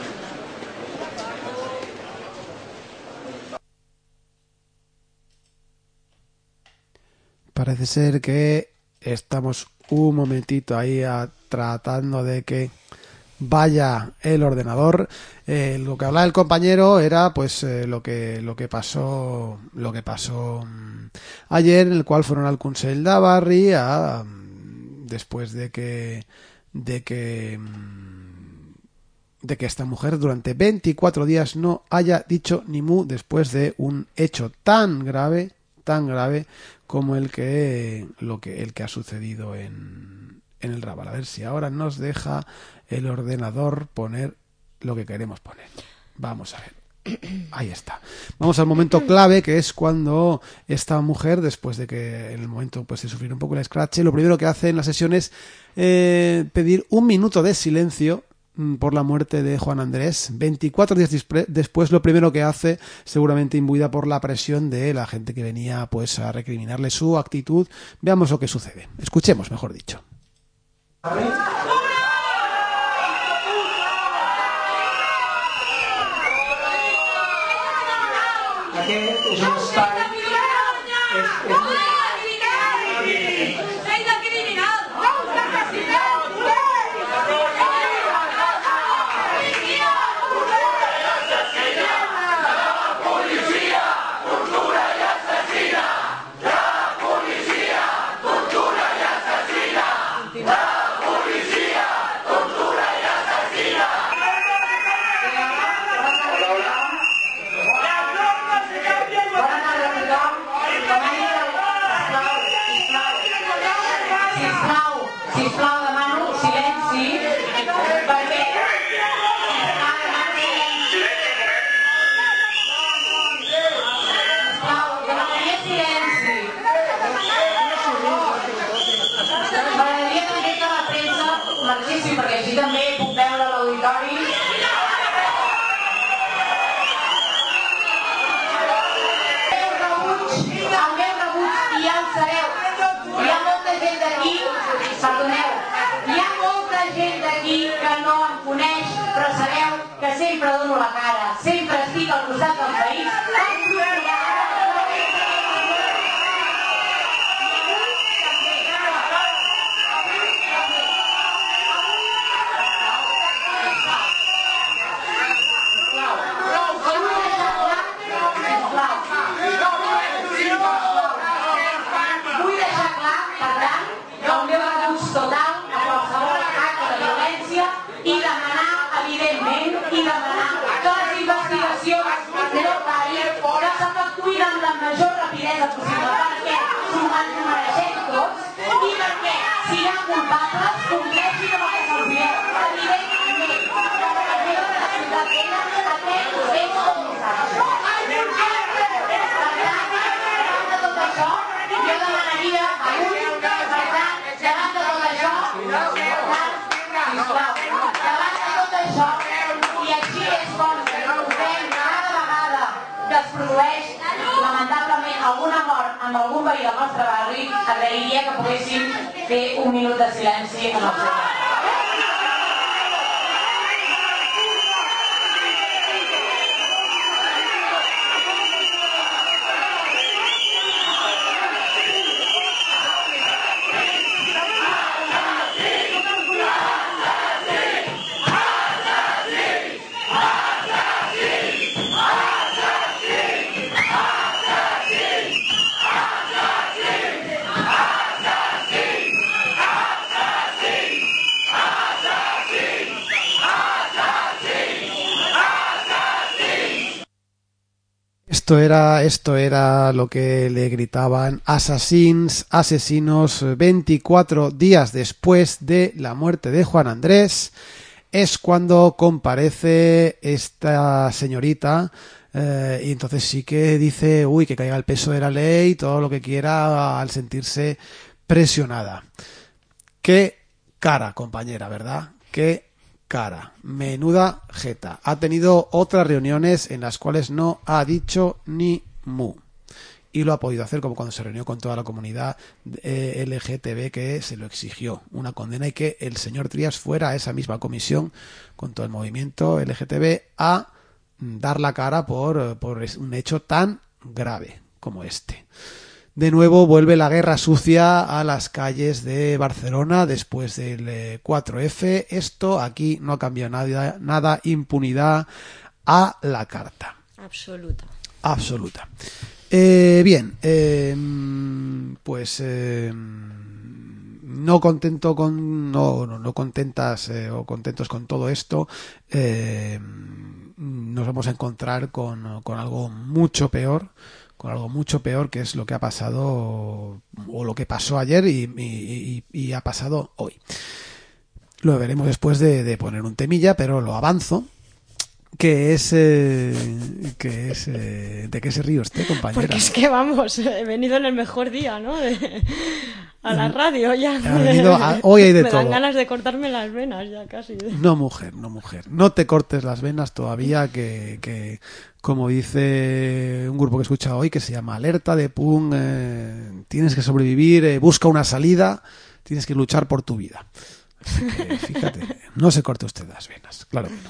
Parece ser que estamos un momentito ahí a, tratando de que vaya el ordenador. Eh, lo que hablaba el compañero era pues eh, lo que lo que pasó lo que pasó mmm, ayer, en el cual fueron al Consell de Barri a, mmm, después de que de que mmm, de que esta mujer durante veinticuatro días no haya dicho ni mu, después de un hecho tan grave tan grave como el que lo que el que ha sucedido en en el Raval. A ver si ahora nos deja el ordenador poner lo que queremos poner. Vamos a ver. Ahí está. Vamos al momento clave, que es cuando esta mujer, después de que en el momento pues de sufrir un poco el scratch, lo primero que hace en la sesión es eh, pedir un minuto de silencio por la muerte de Juan Andrés. veinticuatro días después, lo primero que hace, seguramente imbuida por la presión de la gente que venía pues a recriminarle su actitud. Veamos lo que sucede. Escuchemos, mejor dicho. Aquest és un espai... És, és... perquè així també puc veure l'auditori. El meu rebuig, i ja ho sabeu, hi ha molta gent d'aquí, perdoneu, hi ha molta gent d'aquí que no em coneix, però sabeu que sempre dono la cara, sempre estic al costat del país. Amb algun veí del nostre barri, agrairia que poguéssim fer un minut de silenci en el seu barri. Esto era, esto era lo que le gritaban assassins, asesinos, veinticuatro días después de la muerte de Juan Andrés. Es cuando comparece esta señorita eh, y entonces sí que dice, uy, que caiga el peso de la ley, todo lo que quiera al sentirse presionada. Qué cara, compañera, ¿verdad? Qué cara, menuda jeta. Ha tenido otras reuniones en las cuales no ha dicho ni mu. Y lo ha podido hacer como cuando se reunió con toda la comunidad L G T B que se lo exigió, una condena, y que el señor Trías fuera a esa misma comisión con todo el movimiento L G T B a dar la cara por, por un hecho tan grave como este. De nuevo vuelve la guerra sucia a las calles de Barcelona después del cuatro efe. Esto aquí no ha cambiado nada, nada, impunidad a la carta. Absoluta. Absoluta. Eh, bien, eh, pues eh, no contento con, no, no, no contentas eh, o contentos con todo esto, eh, nos vamos a encontrar con, con algo mucho peor. Con algo mucho peor, que es lo que ha pasado o lo que pasó ayer y, y, y, y ha pasado hoy. Lo veremos después de, de poner un temilla, pero lo avanzo. que es, eh, que es eh, ¿de qué se ríe usted, compañera? Porque es que, vamos, he venido en el mejor día, ¿no? De, a la radio ya. Ha venido a- hoy hay de Me todo. dan ganas de cortarme las venas ya casi. No, mujer, no, mujer. No te cortes las venas todavía, que, que como dice un grupo que he escuchado hoy, que se llama Alerta de Punk, eh, tienes que sobrevivir, eh, busca una salida, tienes que luchar por tu vida. Así que, fíjate, no se corte usted las venas, claro que no.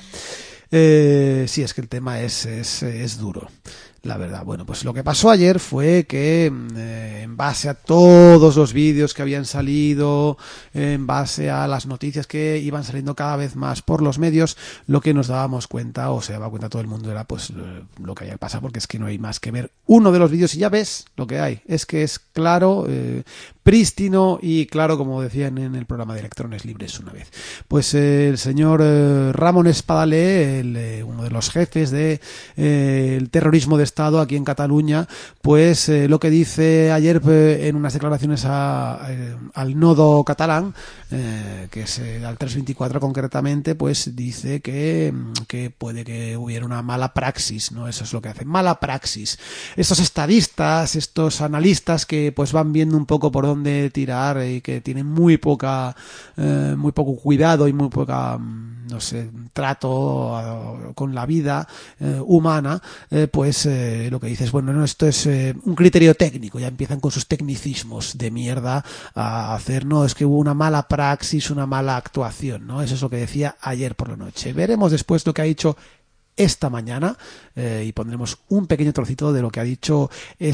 Eh, sí, es que el tema es, es, es duro, la verdad. Bueno, pues lo que pasó ayer fue que eh, en base a todos los vídeos que habían salido, en base a las noticias que iban saliendo cada vez más por los medios, lo que nos dábamos cuenta, o se daba cuenta todo el mundo, era pues lo que había pasado, porque es que no hay más que ver uno de los vídeos y ya ves lo que hay. Es que es claro, eh, prístino y claro, como decían en el programa de Electrones Libres una vez. Pues eh, el señor eh, Ramón Espadaler, el, eh, uno de los jefes de eh, el terrorismo de Estado aquí en Cataluña, pues eh, lo que dice ayer eh, en unas declaraciones a, eh, al nodo catalán, eh, que es eh, al tres veinticuatro concretamente, pues dice que, que puede que hubiera una mala praxis, ¿no? Eso es lo que hace, mala praxis. Estos estadistas, estos analistas que pues van viendo un poco por dónde tirar y que tienen muy poca, eh, muy poco cuidado y muy poca, no sé, trato a, con la vida eh, humana, eh, pues eh, lo que dices, bueno, no, esto es eh, un criterio técnico, ya empiezan con sus tecnicismos de mierda a hacer, no, es que hubo una mala praxis, una mala actuación, ¿no? Eso es lo que decía ayer por la noche. Veremos después lo que ha dicho esta mañana eh, y pondremos un pequeño trocito de lo que ha dicho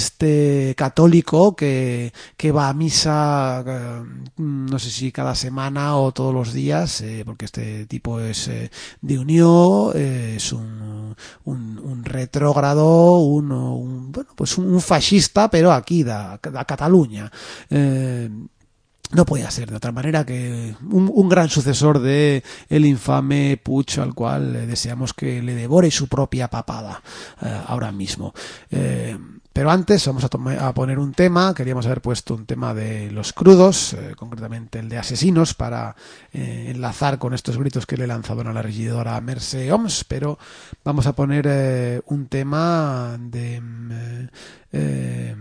este católico que, que va a misa eh, no sé si cada semana o todos los días, eh, porque este tipo es eh, de Unió, eh, es un, un, un retrógrado, un, un, bueno, pues un fascista, pero aquí da, da Cataluña. Eh, No podía ser de otra manera que un, un gran sucesor de el infame Puig, al cual eh, deseamos que le devore su propia papada eh, ahora mismo. Eh, pero antes vamos a, a poner un tema. Queríamos haber puesto un tema de Los Crudos, eh, concretamente el de Asesinos, para eh, enlazar con estos gritos que le he lanzado a la regidora Mercè Homs, pero vamos a poner eh, un tema de... Eh, eh,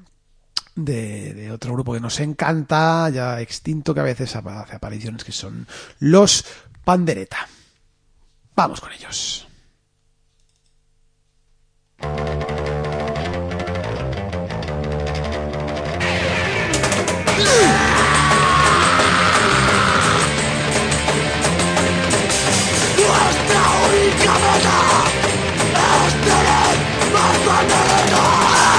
De, de otro grupo que nos encanta, ya extinto, que a veces hace apariciones, que son los Pandereta. Vamos con ellos. Nuestra única meta es tener más Pandereta.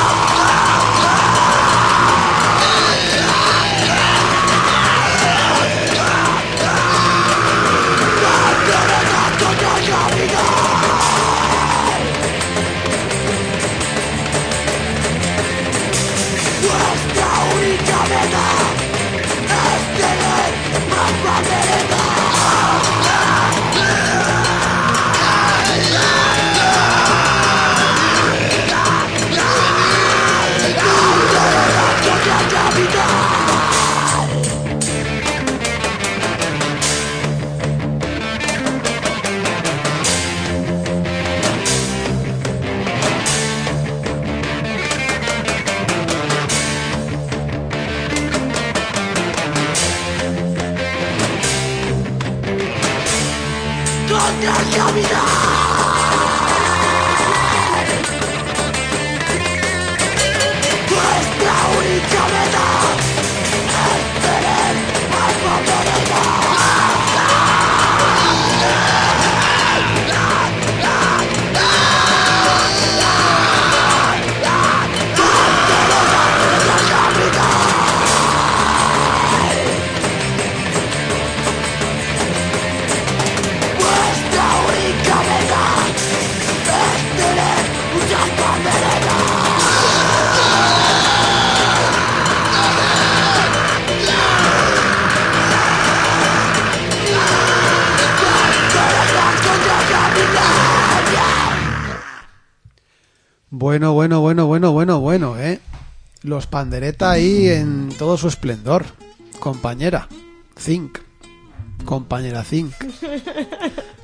Bueno, bueno, bueno, bueno, bueno, bueno, ¿eh? Los Pandereta ahí en todo su esplendor. Compañera, Zinc. Compañera Zinc.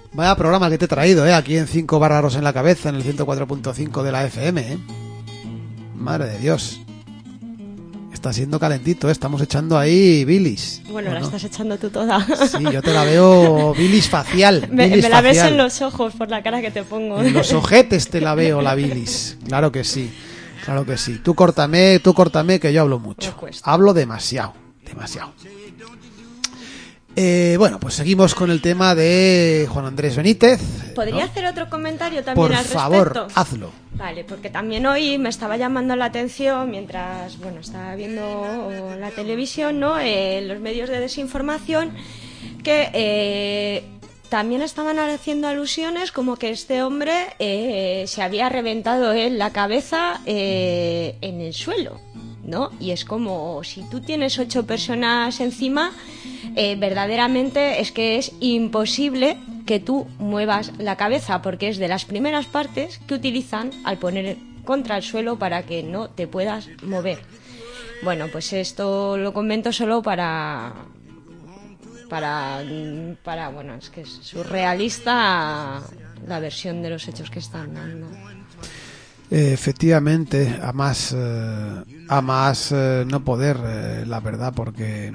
Vaya programa que te he traído, ¿eh? Aquí en cinco bárbaros en la cabeza, en el ciento cuatro punto cinco de la F M, ¿eh? Madre de Dios. Está siendo calentito, ¿eh? Estamos echando ahí bilis. Bueno, ¿o la no? estás echando tú toda. Sí, yo te la veo bilis facial. me, bilis me la ves facial. en los ojos por la cara que te pongo. En los ojetes te la veo la bilis. Claro que sí, claro que sí. Tú córtame, tú córtame, que yo hablo mucho. Me cuesta. Hablo demasiado, demasiado. Eh, bueno, pues seguimos con el tema de Juan Andrés Benítez. ¿Podría ¿no? hacer otro comentario también Por al favor, respecto? hazlo. Vale, porque también hoy me estaba llamando la atención mientras, bueno, estaba viendo la televisión, ¿no? Eh, los medios de desinformación que eh, también estaban haciendo alusiones como que este hombre eh, se había reventado él la cabeza eh, en el suelo, ¿no? Y es como si tú tienes ocho personas encima, eh, verdaderamente es que es imposible que tú muevas la cabeza, porque es de las primeras partes que utilizan al poner contra el suelo para que no te puedas mover. Bueno, pues esto lo comento solo para para para bueno, es que es surrealista la versión de los hechos que están dando. Eh, efectivamente, a más eh, a más eh, no poder, eh, la verdad, porque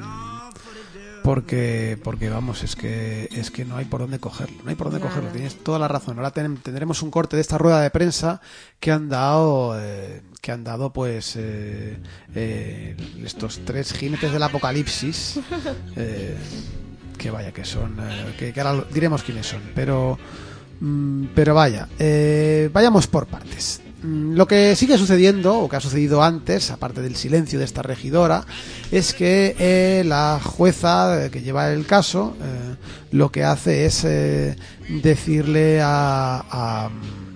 porque porque vamos, es que es que no hay por dónde cogerlo, no hay por dónde Nada. cogerlo. Tienes toda la razón. Ahora ten- tendremos un corte de esta rueda de prensa que han dado eh, que han dado pues eh, eh, estos tres jinetes del apocalipsis, eh, que vaya que son, eh, que, que ahora lo- diremos quiénes son, pero mm, pero vaya, eh, vayamos por partes. Lo que sigue sucediendo, o que ha sucedido antes, aparte del silencio de esta regidora, es que eh, la jueza que lleva el caso eh, lo que hace es eh, decirle a, a,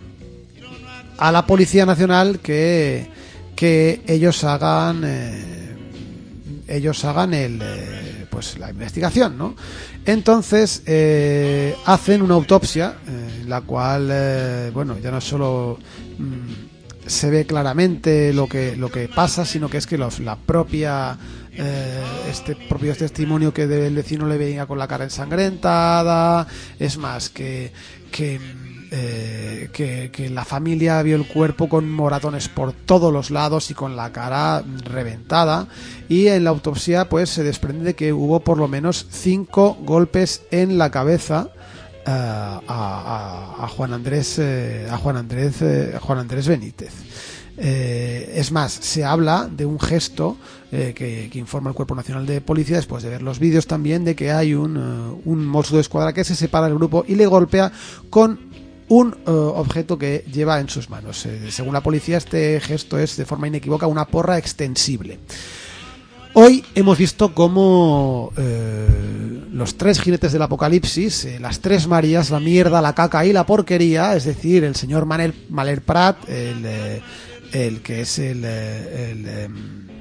a la Policía Nacional que, que ellos hagan eh, ellos hagan el eh, pues la investigación, ¿no? Entonces eh, hacen una autopsia eh, en la cual eh, bueno, ya no solo mm, se ve claramente lo que lo que pasa, sino que es que los, la propia eh, este propio testimonio que del vecino le veía con la cara ensangrentada, es más que que Eh, que, que la familia vio el cuerpo con moratones por todos los lados y con la cara reventada, y en la autopsia pues se desprende que hubo por lo menos cinco golpes en la cabeza eh, a, a, a Juan Andrés eh, a Juan Andrés eh, a Juan Andrés Benítez. Eh, es más, se habla de un gesto eh, que, que informa el Cuerpo Nacional de Policía después de ver los vídeos también, de que hay un, uh, un Mossos d'Esquadra que se separa del grupo y le golpea con un uh, objeto que lleva en sus manos. Eh, según la policía, este gesto es de forma inequívoca una porra extensible. Hoy hemos visto cómo eh, los tres jinetes del apocalipsis, eh, las tres Marías, la mierda, la caca y la porquería, es decir, el señor Manel, Manel Prat, el, eh, el que es el, eh, el eh,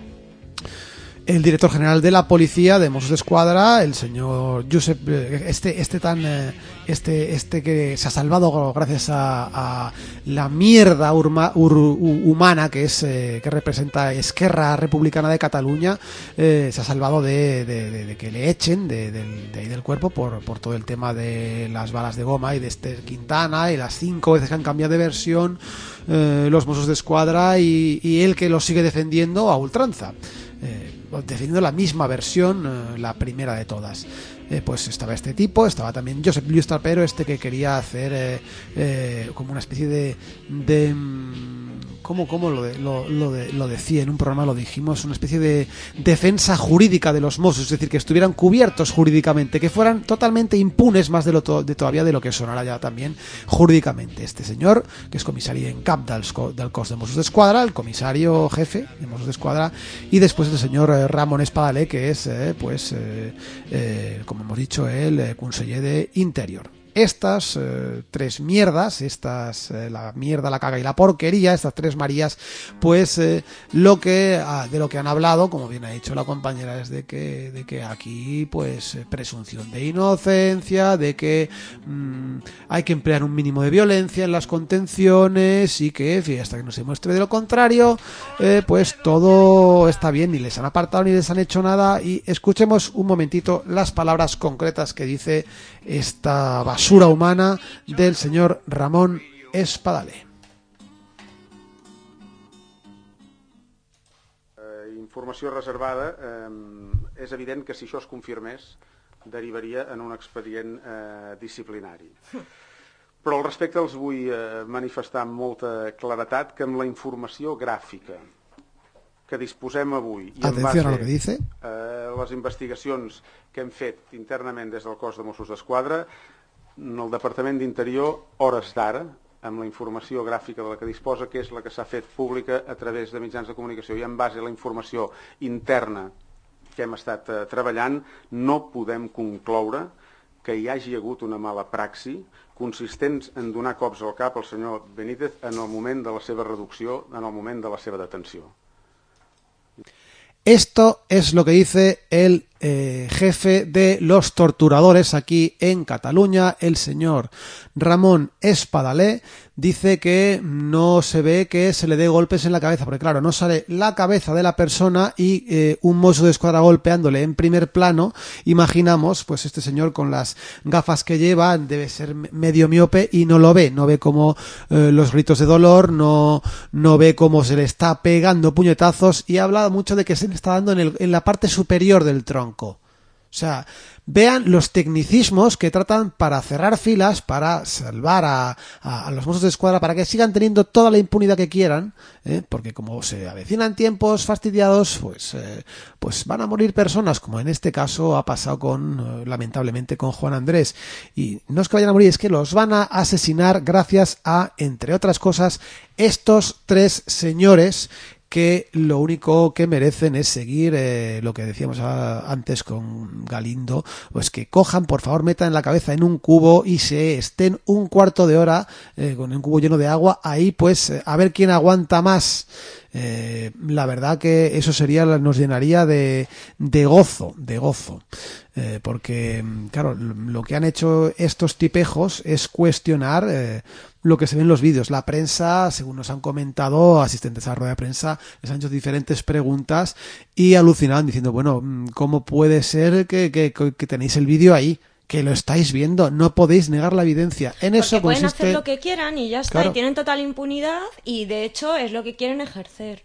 el director general de la policía de Mossos d'Esquadra, el señor Josep, este este tan este este que se ha salvado gracias a, a la mierda urma, ur, humana que es eh, que representa Esquerra Republicana de Cataluña, eh, se ha salvado de, de, de, de que le echen de, de, de ahí del cuerpo por, por todo el tema de las balas de goma y de este Quintana y las cinco veces que han cambiado de versión eh, los Mossos d'Esquadra y, y él que lo sigue defendiendo a ultranza. Eh, defendiendo la misma versión, eh, la primera de todas. Eh, pues estaba este tipo, estaba también Josep Lluís Trapero, este que quería hacer eh, eh, como una especie de, de ¿cómo, cómo lo, de, lo, lo, de, lo decía en un programa, lo dijimos, una especie de defensa jurídica de los Mossos, es decir, que estuvieran cubiertos jurídicamente, que fueran totalmente impunes más de lo to, de todavía de lo que sonará ya también jurídicamente. Este señor, que es comisario en cap del, del cos de Mossos d'Esquadra, el comisario jefe de Mossos d'Esquadra, y después el señor eh, Ramón Espadale, que es eh, pues eh, eh, como hemos dicho, el eh, conseller de Interior. Estas eh, tres mierdas, estas eh, la mierda, la caga y la porquería, estas tres Marías, pues eh, lo que ah, de lo que han hablado, como bien ha dicho la compañera, es de que de que aquí pues eh, presunción de inocencia, de que mmm, hay que emplear un mínimo de violencia en las contenciones y que fíjate, hasta que no se muestre de lo contrario, eh, pues todo está bien, ni les han apartado ni les han hecho nada. Y escuchemos un momentito las palabras concretas que dice esta basura basura humana del señor Ramon Espadaler. Eh, informació reservada, eh, és evident que si això es confirmés derivaria en un expedient eh, disciplinari. Però al respecte els vull eh, manifestar amb molta claretat que amb la informació gràfica que disposem avui i en base a lo que dice. Eh, les investigacions que hem fet internament des del cos de Mossos d'Esquadra, el Departament d'Interior, hores d'ara, amb la informació gràfica de la que disposa, que és la que s'ha fet pública a través de mitjans de comunicació i en base a la informació interna que hem estat eh, treballant, no podem concloure que hi hagi hagut una mala praxi consistents en donar cops al cap al senyor Benítez en el moment de la seva reducció, en el moment de la seva detenció. Esto es lo que dice el eh, jefe de los torturadores aquí en Cataluña, el señor Ramon Espadaler. Dice que no se ve que se le dé golpes en la cabeza, porque claro, no sale la cabeza de la persona y eh, un mozo de escuadra golpeándole en primer plano. Imaginamos, pues este señor con las gafas que lleva debe ser medio miope y no lo ve, no ve como eh, los gritos de dolor, no, no ve cómo se le está pegando puñetazos y habla mucho de que se le está dando en, el, en la parte superior del tronco. O sea, vean los tecnicismos que tratan para cerrar filas, para salvar a, a, a los Mossos de Escuadra, para que sigan teniendo toda la impunidad que quieran, ¿eh? Porque como se avecinan tiempos fastidiados, pues, eh, pues van a morir personas, como en este caso ha pasado con, eh, lamentablemente, con Juan Andrés. Y no es que vayan a morir, es que los van a asesinar gracias a, entre otras cosas, estos tres señores que lo único que merecen es seguir eh, lo que decíamos a, antes con Galindo, pues que cojan, por favor, metan la cabeza en un cubo y se estén un cuarto de hora eh, con un cubo lleno de agua, ahí pues eh, a ver quién aguanta más. Eh, la verdad que eso sería, nos llenaría de, de gozo, de gozo. Eh, porque, claro, lo que han hecho estos tipejos es cuestionar eh, lo que se ve en los vídeos. La prensa, según nos han comentado, asistentes a la rueda de prensa, les han hecho diferentes preguntas y alucinaban diciendo, bueno, ¿cómo puede ser que, que, que tenéis el vídeo ahí? Que lo estáis viendo, no podéis negar la evidencia. En Porque eso pueden consiste... hacer lo que quieran y ya está, Claro. Y tienen total impunidad y de hecho es lo que quieren ejercer.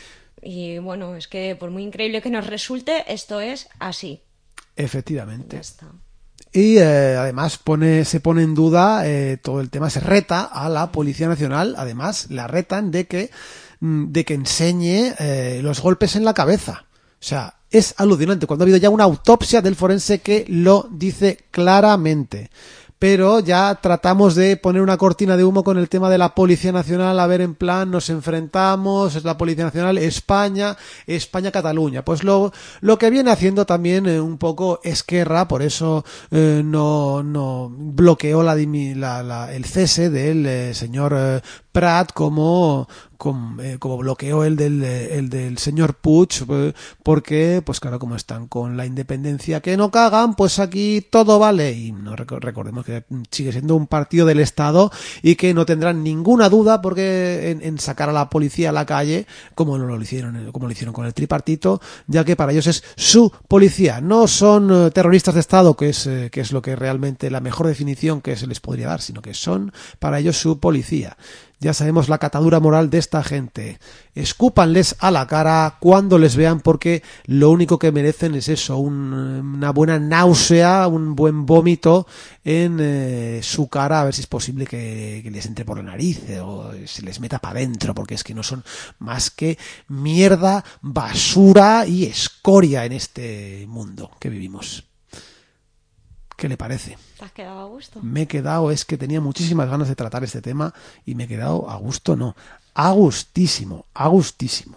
Y bueno, es que por muy increíble que nos resulte, esto es así. Efectivamente. Ya está. Y eh, además pone, se pone en duda eh, todo el tema, se reta a la Policía Nacional, además la retan de que, de que enseñe eh, los golpes en la cabeza. O sea, es alucinante cuando ha habido ya una autopsia del forense que lo dice claramente. Pero ya tratamos de poner una cortina de humo con el tema de la Policía Nacional, a ver, en plan, nos enfrentamos, es la Policía Nacional, España, España-Cataluña. Pues lo, lo que viene haciendo también eh, un poco Esquerra, por eso eh, no, no bloqueó la, la, la, el cese del eh, señor eh, Prat como... Como, eh, como bloqueó el del, el del señor Puig, eh, porque, pues claro, como están con la independencia que no cagan, pues aquí todo vale. Y no recordemos que sigue siendo un partido del Estado y que no tendrán ninguna duda porque en, en sacar a la policía a la calle, como lo hicieron, como lo hicieron con el tripartito, ya que para ellos es su policía. No son eh, terroristas de Estado, que es, eh, que es lo que realmente la mejor definición que se les podría dar, sino que son para ellos su policía. Ya sabemos la catadura moral de esta gente. Escúpanles a la cara cuando les vean, porque lo único que merecen es eso, un, una buena náusea, un buen vómito en eh, su cara, a ver si es posible que, que les entre por la nariz eh, o se les meta para adentro, porque es que no son más que mierda, basura y escoria en este mundo que vivimos. ¿Qué le parece? ¿Te has quedado a gusto? Me he quedado, es que tenía muchísimas ganas de tratar este tema y me he quedado a gusto, no, a gustísimo, a gustísimo.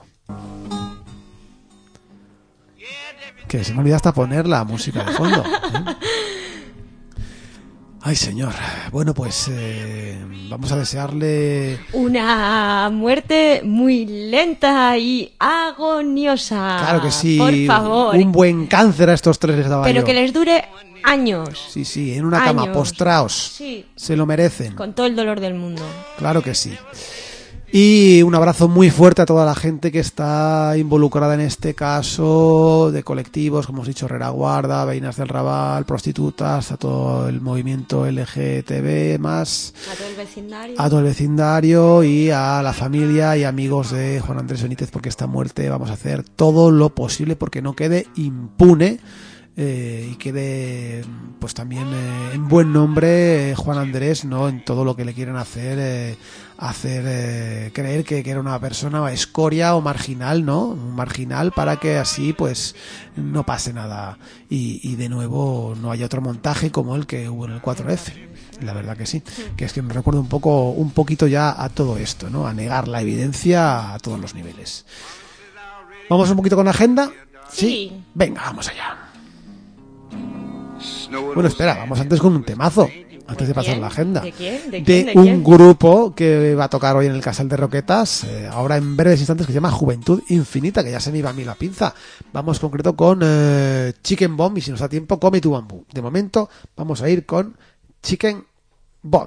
Que se me olvidó hasta poner la música de fondo, ¿eh? Ay, señor. Bueno, pues eh, vamos a desearle... Una muerte muy lenta y agoniosa. Claro que sí. Por favor. Un buen cáncer a estos tres les daba Pero yo. que les dure años. Sí, sí, en una cama, Años. postraos. Sí. Se lo merecen. Con todo el dolor del mundo. Claro que sí. Y un abrazo muy fuerte a toda la gente que está involucrada en este caso, de colectivos, como hemos dicho, Reraguarda, Veinas del Raval, prostitutas, a todo el movimiento L G T B más, A todo el vecindario. a todo el vecindario y a la familia y amigos de Juan Andrés Benítez, porque esta muerte vamos a hacer todo lo posible porque no quede impune. Eh, y quede pues también eh, en buen nombre eh, Juan Andrés, no en todo lo que le quieren hacer eh, hacer eh, creer que, que era una persona escoria o marginal, no un marginal, para que así pues no pase nada y, y de nuevo no haya otro montaje como el que hubo en el cuatro F. La verdad que sí, que es que me recuerda un poco un poquito ya a todo esto, no, a negar la evidencia a todos los niveles. Vamos un poquito con la agenda. Sí, ¿Sí? Venga, vamos allá. Bueno, espera, vamos antes con un temazo, antes de pasar quién? la agenda. ¿De quién? ¿De De quién? ¿De un quién? grupo que va a tocar hoy en el Casal de Roquetas, eh, ahora en breves instantes, que se llama Juventud Infinita, que ya se me iba a mí la pinza. Vamos concreto con eh, Chicken Bomb, y si nos da tiempo, Come tu Bambú. De momento, vamos a ir con Chicken Bomb.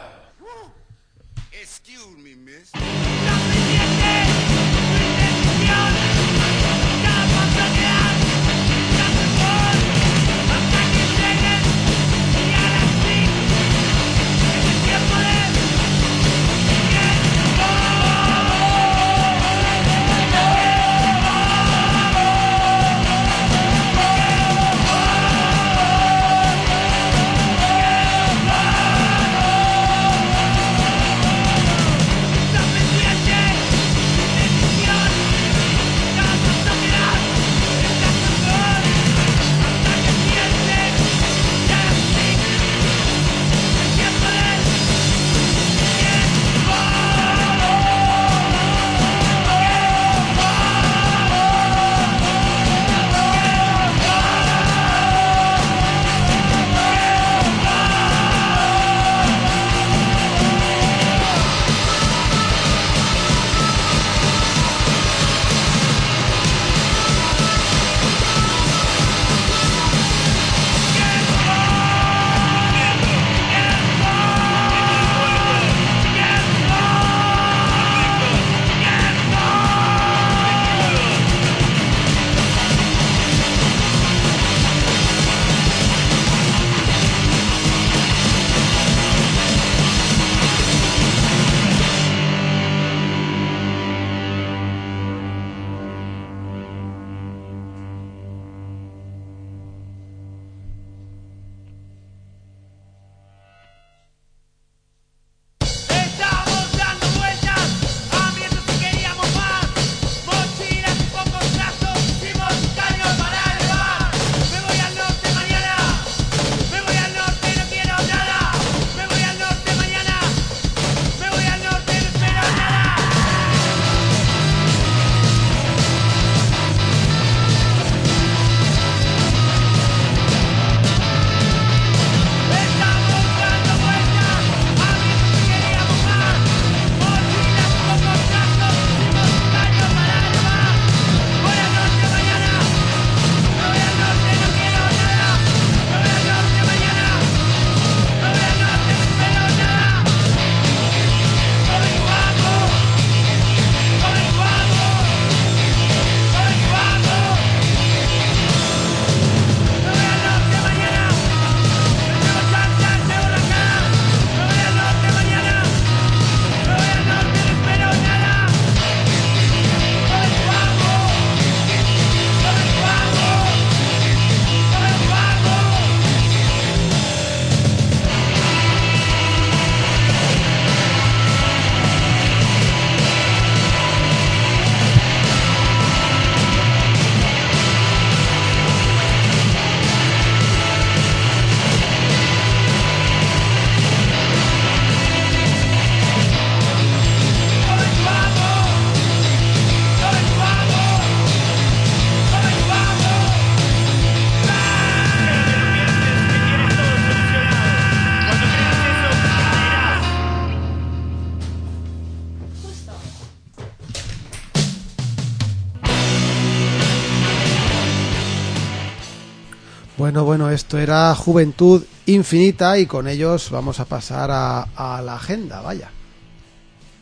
Bueno, bueno, esto era Juventud Infinita y con ellos vamos a pasar a, a la agenda, vaya.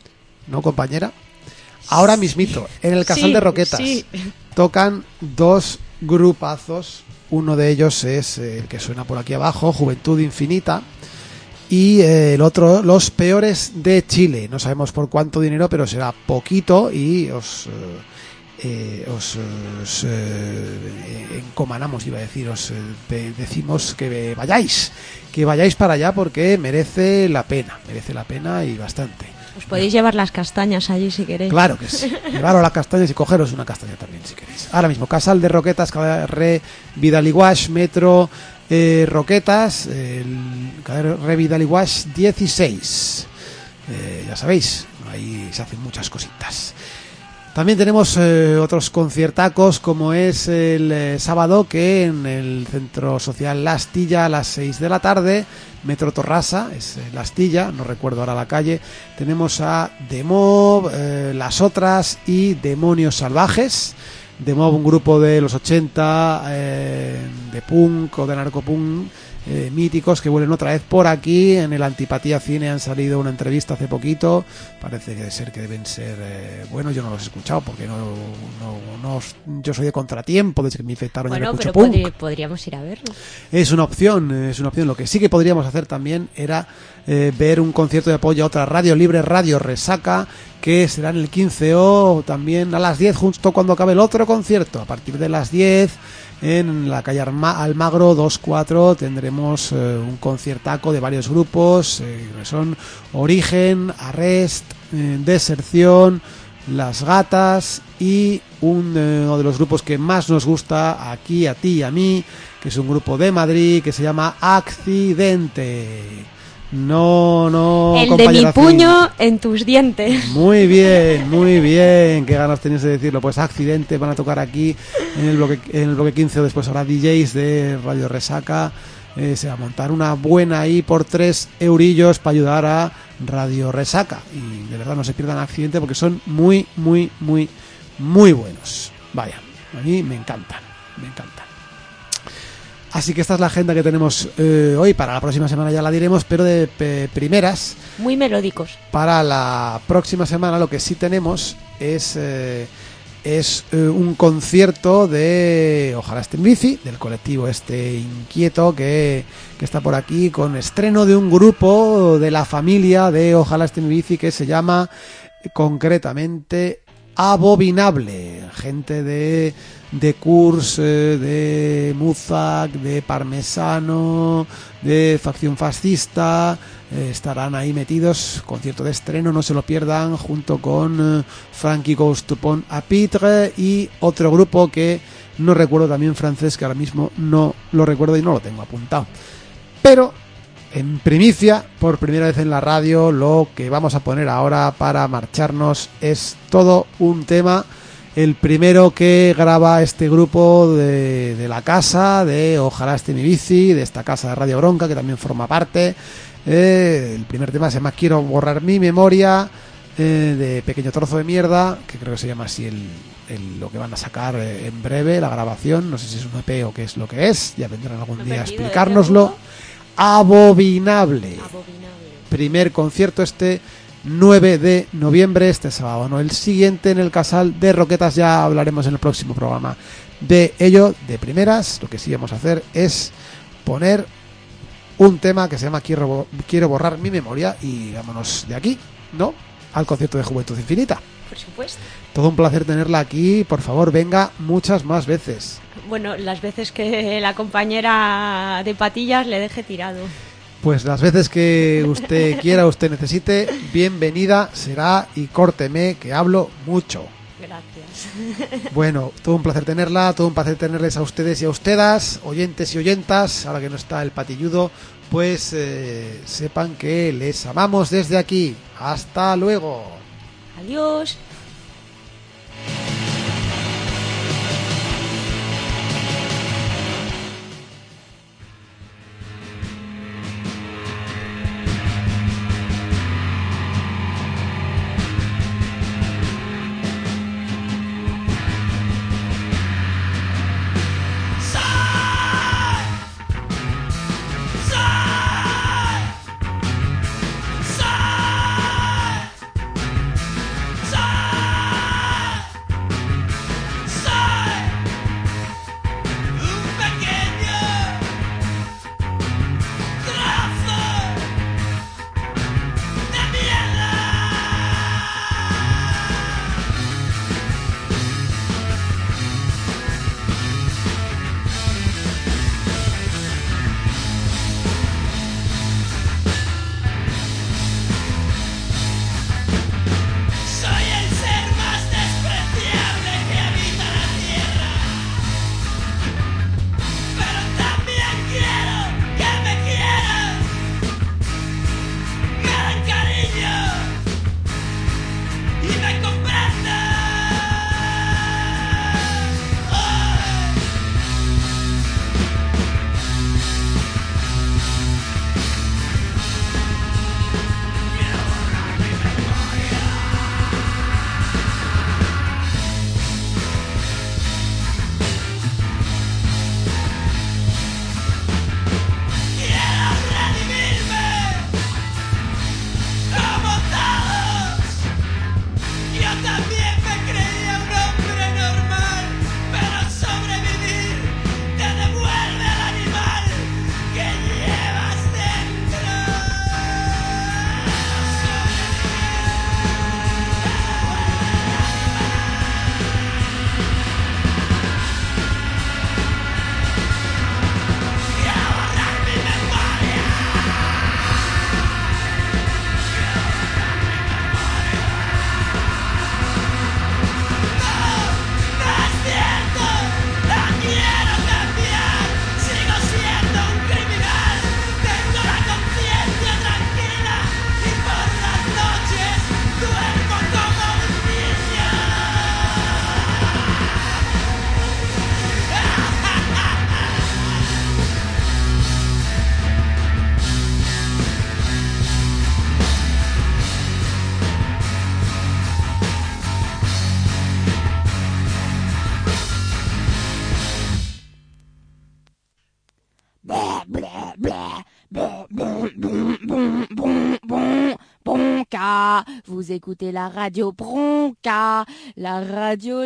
¿no, compañera? Ahora mismito, en el Casal Sí, de Roquetas, sí. tocan dos grupazos. Uno de ellos es eh, el que suena por aquí abajo, Juventud Infinita, y eh, el otro, Los Peores de Chile. No sabemos por cuánto dinero, pero será poquito y os... Eh, Eh, os, os eh, encomanamos, iba a decir, os eh, de, decimos que vayáis, que vayáis para allá porque merece la pena, merece la pena y bastante. Os podéis llevar las castañas allí si queréis. Claro que sí, llevaros las castañas y cogeros una castaña también si queréis. Ahora mismo, Casal de Roquetas, Carrer Vidal-i-Guasch, Metro eh, Roquetas, el Carrer Vidal-i-Guasch dieciséis. Eh, ya sabéis, ahí se hacen muchas cositas. También tenemos eh, otros conciertacos, como es el eh, sábado, que en el Centro Social La Astilla a las seis de la tarde, Metro Torrasa, es eh, La Astilla, no recuerdo ahora la calle, tenemos a Demob, eh, Las Otras y Demonios Salvajes. Demob, un grupo de los ochenta, eh, de punk o de narcopunk, Eh, míticos que vuelven otra vez por aquí. En el Antipatía Cine han salido una entrevista hace poquito, parece que ser que deben ser eh, bueno, yo no los he escuchado porque no, no, no yo soy de contratiempo desde que me infectaron. Bueno, ya no escucho pero punk. podri- podríamos ir a verlo. Es una opción, es una opción. Lo que sí que podríamos hacer también era eh, ver un concierto de apoyo a otra radio libre, Radio Resaca, que será en el quince o también a las diez, justo cuando acabe el otro concierto. A partir de las diez, en la calle Arma- Almagro dos cuatro, tendremos eh, un conciertaco de varios grupos, eh, que son Origen, Arrest, eh, Deserción, Las Gatas y un, eh, uno de los grupos que más nos gusta aquí, a ti y a mí, que es un grupo de Madrid que se llama Accidente. No, no, El de mi compañera puño en tus dientes. Muy bien, muy bien. Qué ganas tenías de decirlo. Pues Accidente van a tocar aquí en el bloque, en el bloque quince o después habrá D Js de Radio Resaca. Eh, se va a montar una buena ahí por tres eurillos para ayudar a Radio Resaca. Y de verdad no se pierdan Accidente porque son muy, muy, muy, muy buenos. Vaya, a mí me encantan, me encantan. Así que esta es la agenda que tenemos eh, hoy. Para la próxima semana ya la diremos, pero de pe- primeras. Muy melódicos. Para la próxima semana lo que sí tenemos es eh, es eh, un concierto de Ojalá esté en bici, del colectivo este inquieto que, que está por aquí, con estreno de un grupo de la familia de Ojalá esté en bici que se llama eh, concretamente Abominable. Gente de de Kurs, eh, de Muzak, de Parmesano, de Facción Fascista, eh, estarán ahí metidos. Concierto de estreno, no se lo pierdan, junto con eh, Frankie Goes to Pont à Pitre y otro grupo que no recuerdo, también francés, que ahora mismo no lo recuerdo y no lo tengo apuntado. Pero en primicia, por primera vez en la radio, lo que vamos a poner ahora para marcharnos es todo un tema. El primero que graba este grupo de, de la casa, de Ojalá esté mi bici, de esta casa de Radio Bronca, que también forma parte. Eh, el primer tema se llama Quiero borrar mi memoria, eh, de Pequeño trozo de mierda, que creo que se llama así el, el, lo que van a sacar eh, en breve, la grabación. No sé si es un E P o qué es lo que es, ya vendrán algún día a explicárnoslo. Abominable. Abominable. Primer concierto este nueve de noviembre, este sábado, no el siguiente, en el Casal de Roquetas. Ya hablaremos en el próximo programa de ello. De primeras, lo que sí vamos a hacer es poner un tema que se llama Quiero, quiero borrar mi memoria y vámonos de aquí, ¿no? Al concierto de Juventud Infinita. Por supuesto. Todo un placer tenerla aquí, por favor venga muchas más veces. Bueno, las veces que la compañera de patillas le deje tirado. Pues las veces que usted quiera, usted necesite, bienvenida será, y córteme que hablo mucho. Gracias. Bueno, todo un placer tenerla, todo un placer tenerles a ustedes y a ustedes, oyentes y oyentas. Ahora que no está el patilludo, pues eh, sepan que les amamos desde aquí. Hasta luego. Adiós. Bronca, vous écoutez la radio Bronca, la radio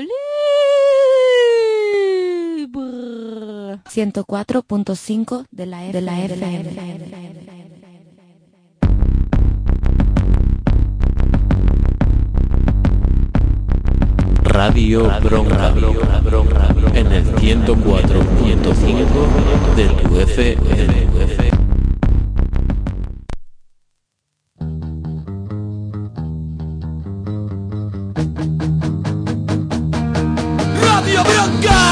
libre. ciento cuatro punto cinco de la F M. Radio Bronca, en el ciento cuatro punto cinco de tu F M. Radio Bronca.